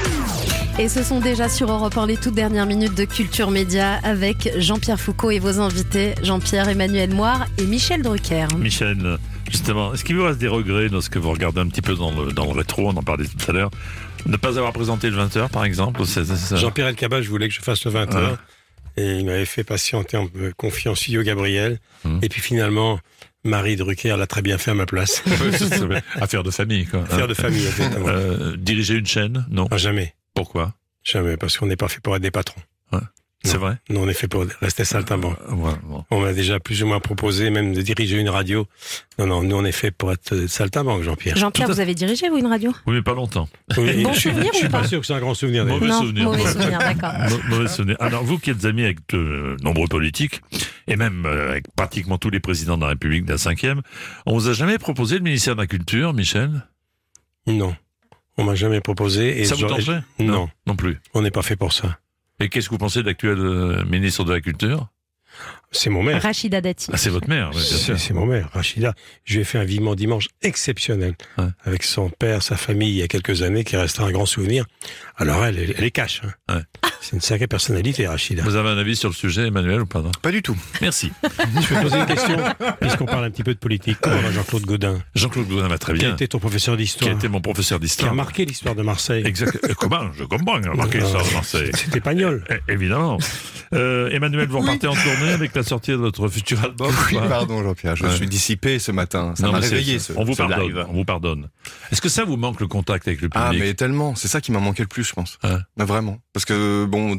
un. Et ce sont déjà sur Europe un les toutes dernières minutes de Culture Média avec Jean-Pierre Foucault et vos invités Jean-Pierre, Emmanuel Moir et Michel Drucker. Michel, justement, est-ce qu'il vous reste des regrets lorsque vous regardez un petit peu dans le, dans le rétro, on en parlait tout à l'heure, de ne pas avoir présenté le vingt heures par exemple? c'est, c'est ça. Jean-Pierre Elkabbach, je voulais que je fasse le vingt heures. Et il m'avait fait patienter en me confiant en studio Gabriel. Hum. Et puis finalement, Marie Drucker l'a très bien fait à ma place. Affaire de famille, quoi. Affaire de famille, exactement. Euh, diriger une chaîne? Non. Ah, jamais. Pourquoi? Jamais, parce qu'on n'est pas fait pour être des patrons. Ouais. C'est Non. vrai? Non, on est fait pour rester saltimbanque. Ouais, bon. On m'a déjà plus ou moins proposé même de diriger une radio. Non, non, nous on est fait pour être saltimbanque, Jean-Pierre. Jean-Pierre, vous avez dirigé vous une radio? Oui, mais pas longtemps. Oui, Bon je suis, souvenir je suis ou pas pas sûr que c'est un grand souvenir. d'ailleurs. Mauvais Non, souvenir. mauvais souvenir, d'accord. Mau- Mauvais souvenir. Alors, vous qui êtes amis avec de nombreux politiques, et même euh, avec pratiquement tous les présidents de la République de la cinquième, on vous a jamais proposé le ministère de la Culture, Michel? Non, on m'a jamais proposé. Et Ça vous j'aurais- tenterait? Non, Non plus. on n'est pas fait pour ça. Et qu'est-ce que vous pensez de l'actuel euh, ministre de la Culture? C'est mon maire. Rachida Dati. Ah, c'est votre mère, oui, bien C'est sûr. c'est mon maire, Rachida. Je lui ai fait un vivement dimanche exceptionnel Ouais. avec son père, sa famille, il y a quelques années, qui restera un grand souvenir. Alors elle, elle, elle est cash. Hein. Ouais. C'est une sacrée personnalité, Rachida. Vous avez un avis sur le sujet, Emmanuel, ou pas? Non Pas du tout. Merci. Je vais poser une question, puisqu'on parle un petit peu de politique. Comment va Jean-Claude Gaudin? Jean-Claude Gaudin va très Qui bien. a été ton professeur Qui d'histoire? a été mon professeur Qui a d'histoire. marqué l'histoire de Marseille? Exact. Euh, Comment? Je comprends, il a marqué Non, l'histoire de Marseille. C'était Pagnol. Eh, Évidemment. Euh, Emmanuel, vous repartez en tournée avec la sortie de votre futur album? Oui, ou pas? pardon Jean-Pierre, je me Ouais. suis dissipé ce matin. Ça Non, m'a mais c'est- réveillé ce, On vous ce pardonne. live. On vous pardonne. Est-ce que ça vous manque le contact avec le public? Ah mais tellement, c'est ça qui m'a manqué le plus, je pense. Ouais. Mais vraiment, parce que bon,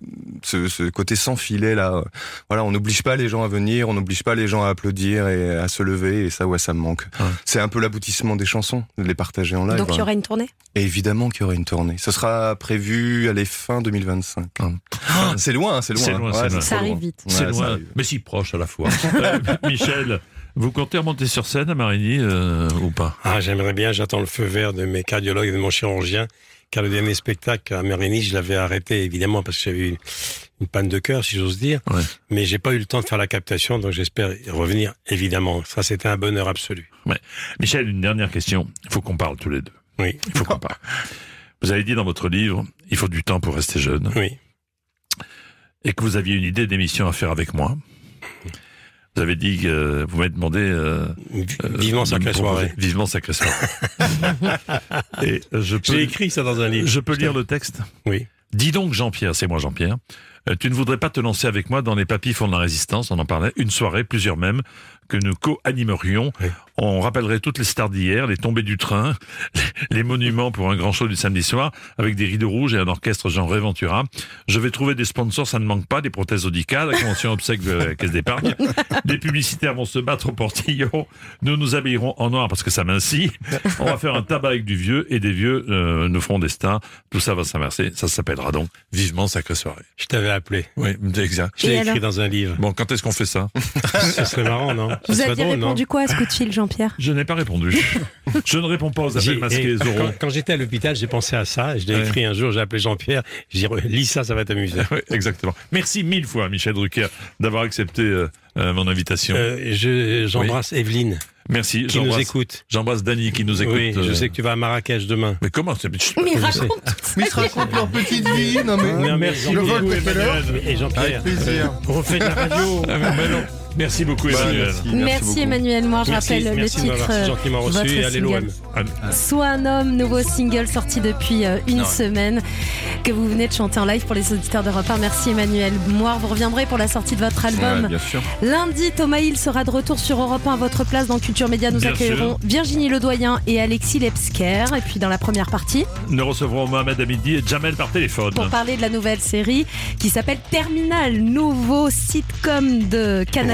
ce, ce côté sans filet là, euh, voilà, on n'oblige pas les gens à venir, on n'oblige pas les gens à applaudir et à se lever, et ça, ouais, ça me manque. Ouais. C'est un peu l'aboutissement des chansons, de les partager en live. Donc il y voilà. aura une tournée? Et évidemment qu'il y aura une tournée. Ce sera prévu à les fin deux mille vingt-cinq. Ah, c'est loin, hein, c'est loin. C'est loin, hein. c'est Ouais, loin. trop Ça arrive loin. vite. Ouais, C'est ça loin, arrive. mais si proche à la fois. Euh, Michel, vous comptez remonter sur scène à Marigny euh, ou pas? Ah, j'aimerais bien, j'attends le feu vert de mes cardiologues et de mon chirurgien, car le dernier spectacle à Marigny, je l'avais arrêté, évidemment, parce que j'avais eu une, une panne de cœur, si j'ose dire. Ouais. Mais j'ai pas eu le temps de faire la captation, donc j'espère y revenir, évidemment. Ça, c'était un bonheur absolu. Ouais. Michel, une dernière question. Il faut qu'on parle tous les deux. Oui. Il faut qu'on parle. Vous avez dit dans votre livre, il faut du temps pour rester jeune. Oui. Et que vous aviez une idée d'émission à faire avec moi. Vous avez dit que vous m'avez demandé... Euh, Vivement euh, de sacrée me proposer- soirée. Vivement sacrée soirée. Et je peux, J'ai écrit ça dans un livre. Je peux lire le texte? Oui. Dis donc Jean-Pierre, c'est moi Jean-Pierre, euh, tu ne voudrais pas te lancer avec moi dans les papilles font de la résistance, on en parlait, une soirée, plusieurs même, que nous co-animerions. Oui. On rappellerait toutes les stars d'hier, les tombées du train, les, les monuments pour un grand show du samedi soir, avec des rideaux rouges et un orchestre genre Ventura. Je vais trouver des sponsors, ça ne manque pas, des prothèses audicales, la convention obsèque de la caisse d'épargne. Des publicitaires vont se battre au portillon. Nous nous habillerons en noir parce que ça mincit. On va faire un tabac avec du vieux et des vieux euh, nous feront des stars. Tout ça va s'inverser. Ça s'appellera donc Vivement Sacrée Soirée. Je t'avais appelé. Oui, exact. Je l'ai Et écrit alors dans un livre. Bon, quand est-ce qu'on fait ça? Ce serait marrant, non? Ce Vous serait aviez drôle, non? répondu quoi à ce coup de fil, Jean-Pierre? Je n'ai pas répondu. Je ne réponds pas aux appels J'ai- masqués et Zorro. Quand, quand j'étais à l'hôpital, j'ai pensé à ça. Je l'ai Ouais. écrit un jour, j'ai appelé Jean-Pierre. J'ai dit, lis ça, ça va t'amuser. Oui, exactement. Merci mille fois, Michel Drucker, d'avoir accepté euh, euh, mon invitation. Euh, je, j'embrasse Evelyne, Merci. qui nous J'embrasse- écoute. J'embrasse Dany qui nous écoute. Oui, je euh, sais que tu vas à Marrakech demain. Mais comment c'est... Mais Je sais. raconte Mais ils se racontent leur petite vie. Non mais. Non, merci Le beaucoup, vol de quelle heure Emmanuel. Et Jean-Pierre, Avec plaisir. refais de la radio. Ah, mais non. Merci beaucoup, Emmanuel. Merci, beaucoup. Emmanuel Moir. Je Merci, rappelle merci de le m'avoir titre. si euh, gentiment reçu votre et allez l'O M. single. Sois un homme, nouveau single sorti depuis euh, une Non. semaine que vous venez de chanter en live pour les auditeurs d'Europe un. Merci Emmanuel Moir. Vous reviendrez pour la sortie de votre album. Ouais, bien sûr. Lundi, Thomas Hill sera de retour sur Europe un à votre place dans Culture Média. Nous Bien accueillerons sûr. Virginie Ledoyen et Alexis Lepsker. Et puis dans la première partie, Nous recevrons Mohamed Hamidi et Jamel par téléphone. pour parler de la nouvelle série qui s'appelle Terminal, nouveau sitcom de Canal+,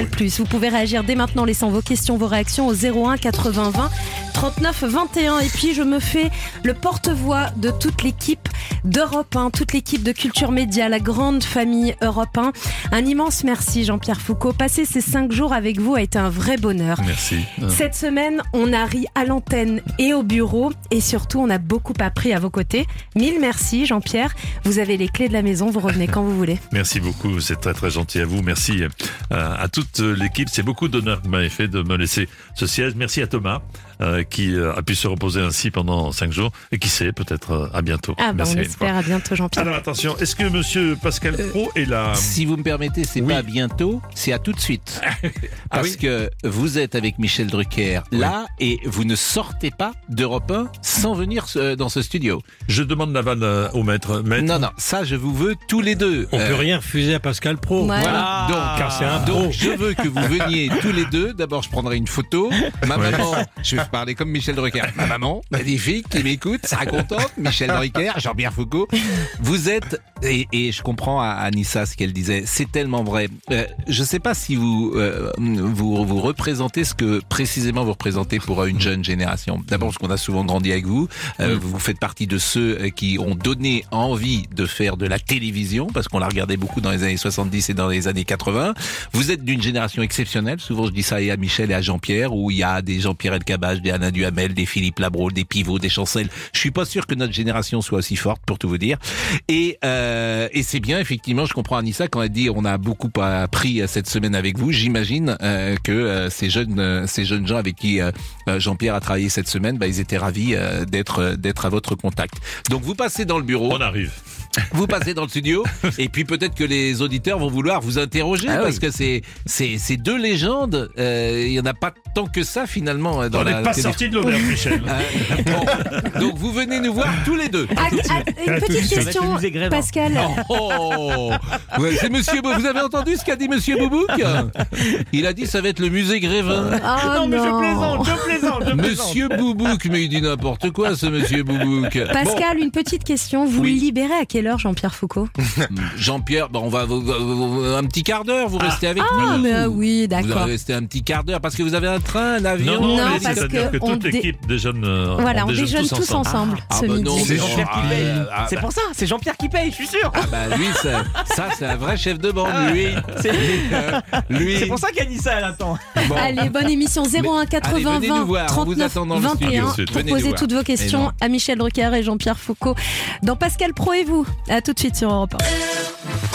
Canal+. Vous pouvez réagir dès maintenant, laissant vos questions, vos réactions au zéro un quatre-vingts vingt trente-neuf vingt et un. Et puis je me fais le porte-voix de toute l'équipe d'Europe un, toute l'équipe de Culture Média, la grande famille Europe un. Un immense merci Jean-Pierre Foucault. Passer ces cinq jours avec vous a été un vrai bonheur. Merci. Cette semaine, on a ri à l'antenne et au bureau et surtout on a beaucoup appris à vos côtés. Mille merci Jean-Pierre. Vous avez les clés de la maison, vous revenez quand vous voulez. Merci beaucoup, c'est très très gentil à vous. Merci à, à toute l'équipe. C'est beaucoup d'honneur que vous m'avez fait de me laisser ce siège. Merci à Thomas euh, qui a pu se reposer ainsi pendant cinq jours et qui sait, peut-être euh, à bientôt. Ah bah Merci on espère à bientôt Jean-Pierre. Alors attention, est-ce que monsieur Pascal Praud est là? Si vous me permettez, c'est oui. pas à bientôt, c'est à tout de suite. Ah Parce oui que vous êtes avec Michel Drucker là oui. et vous ne sortez pas d'Europe un sans venir dans ce studio. Je demande l'aval au maître. maître. Non, non, ça je vous veux tous les deux. On euh... peut rien refuser à Pascal Praud. Ouais. Voilà. Donc, car c'est un pro. Donc je veux que vous veniez tous les deux. D'abord, je prendrai une photo. Ma ouais. maman, je vais parler comme Michel Drucker. Ma maman, magnifique, qui m'écoute, sera contente. Michel Drucker, Jean-Pierre Foucault. Vous êtes, et, et je comprends à Anissa ce qu'elle disait, c'est tellement vrai. Euh, je ne sais pas si vous, euh, vous vous représentez ce que précisément vous représentez pour une jeune génération. D'abord parce qu'on a souvent grandi avec vous. Euh, oui. Vous faites partie de ceux qui ont donné envie de faire de la télévision parce qu'on la regardait beaucoup dans les années soixante-dix et dans les années quatre-vingts. Vous êtes d'une génération exceptionnelle. Souvent je dis ça et à Michel et à Jean-Pierre, où il y a des Jean-Pierre Elkabbach, des Anna Duhamel, des Philippe Labro, des Pivot, des Chancel. Je suis pas sûr que notre génération soit aussi forte, pour tout vous dire. Et, euh, et c'est bien, effectivement, je comprends Anissa quand elle dit on a beaucoup appris cette semaine avec vous. J'imagine euh, que euh, ces jeunes euh, ces jeunes gens avec qui euh, Jean-Pierre a travaillé cette semaine, bah, ils étaient ravis euh, d'être d'être à votre contact. Donc vous passez dans le bureau. On arrive. Vous passez dans le studio et puis peut-être que les auditeurs vont vouloir vous interroger ah parce oui. que c'est c'est c'est deux légendes. Euh, il y en a pas tant que ça finalement. Dans on n'est pas télé... sorti de l'auberge, Michel. Euh, bon, donc vous venez nous voir tous les deux. Ah, ah, une petite question, Pascal. Oh, ouais, c'est Monsieur. Vous avez entendu ce qu'a dit Monsieur Boubouk? Il a dit ça va être le musée Grévin. Oh, non, mais je plaisante, je plaisante, je Monsieur Boubouk, mais il dit n'importe quoi, ce Monsieur Boubouk. Pascal, bon. Une petite question. Vous oui. libérez à quelle heure Jean-Pierre Foucault? Jean-Pierre, bon, on va un petit quart d'heure. Vous restez avec ah, nous. Ah, mais euh, oui, d'accord. Vous allez rester un petit quart d'heure parce que vous avez un train, un avion. Non, non, non parce que, que toute dé... l'équipe déjeune. Euh, voilà, on, on déjeune, déjeune tous ensemble, ensemble ah, ce ah, bah midi. non, c'est Jean-Pierre qui paye. Ah, ah, c'est bah... pour ça, c'est Jean-Pierre qui paye, je suis sûr. Ah bah lui, ça, ça c'est un vrai chef de bande, ah, lui. C'est euh, lui. C'est pour ça qu'Anissa elle attend. Bon. Allez, bonne émission zéro un quatre-vingts vingt trente-neuf vingt et un pour poser toutes vos questions à Michel Drucker et Jean-Pierre Foucault dans Pascal Praud et vous. À tout de suite sur Europe un.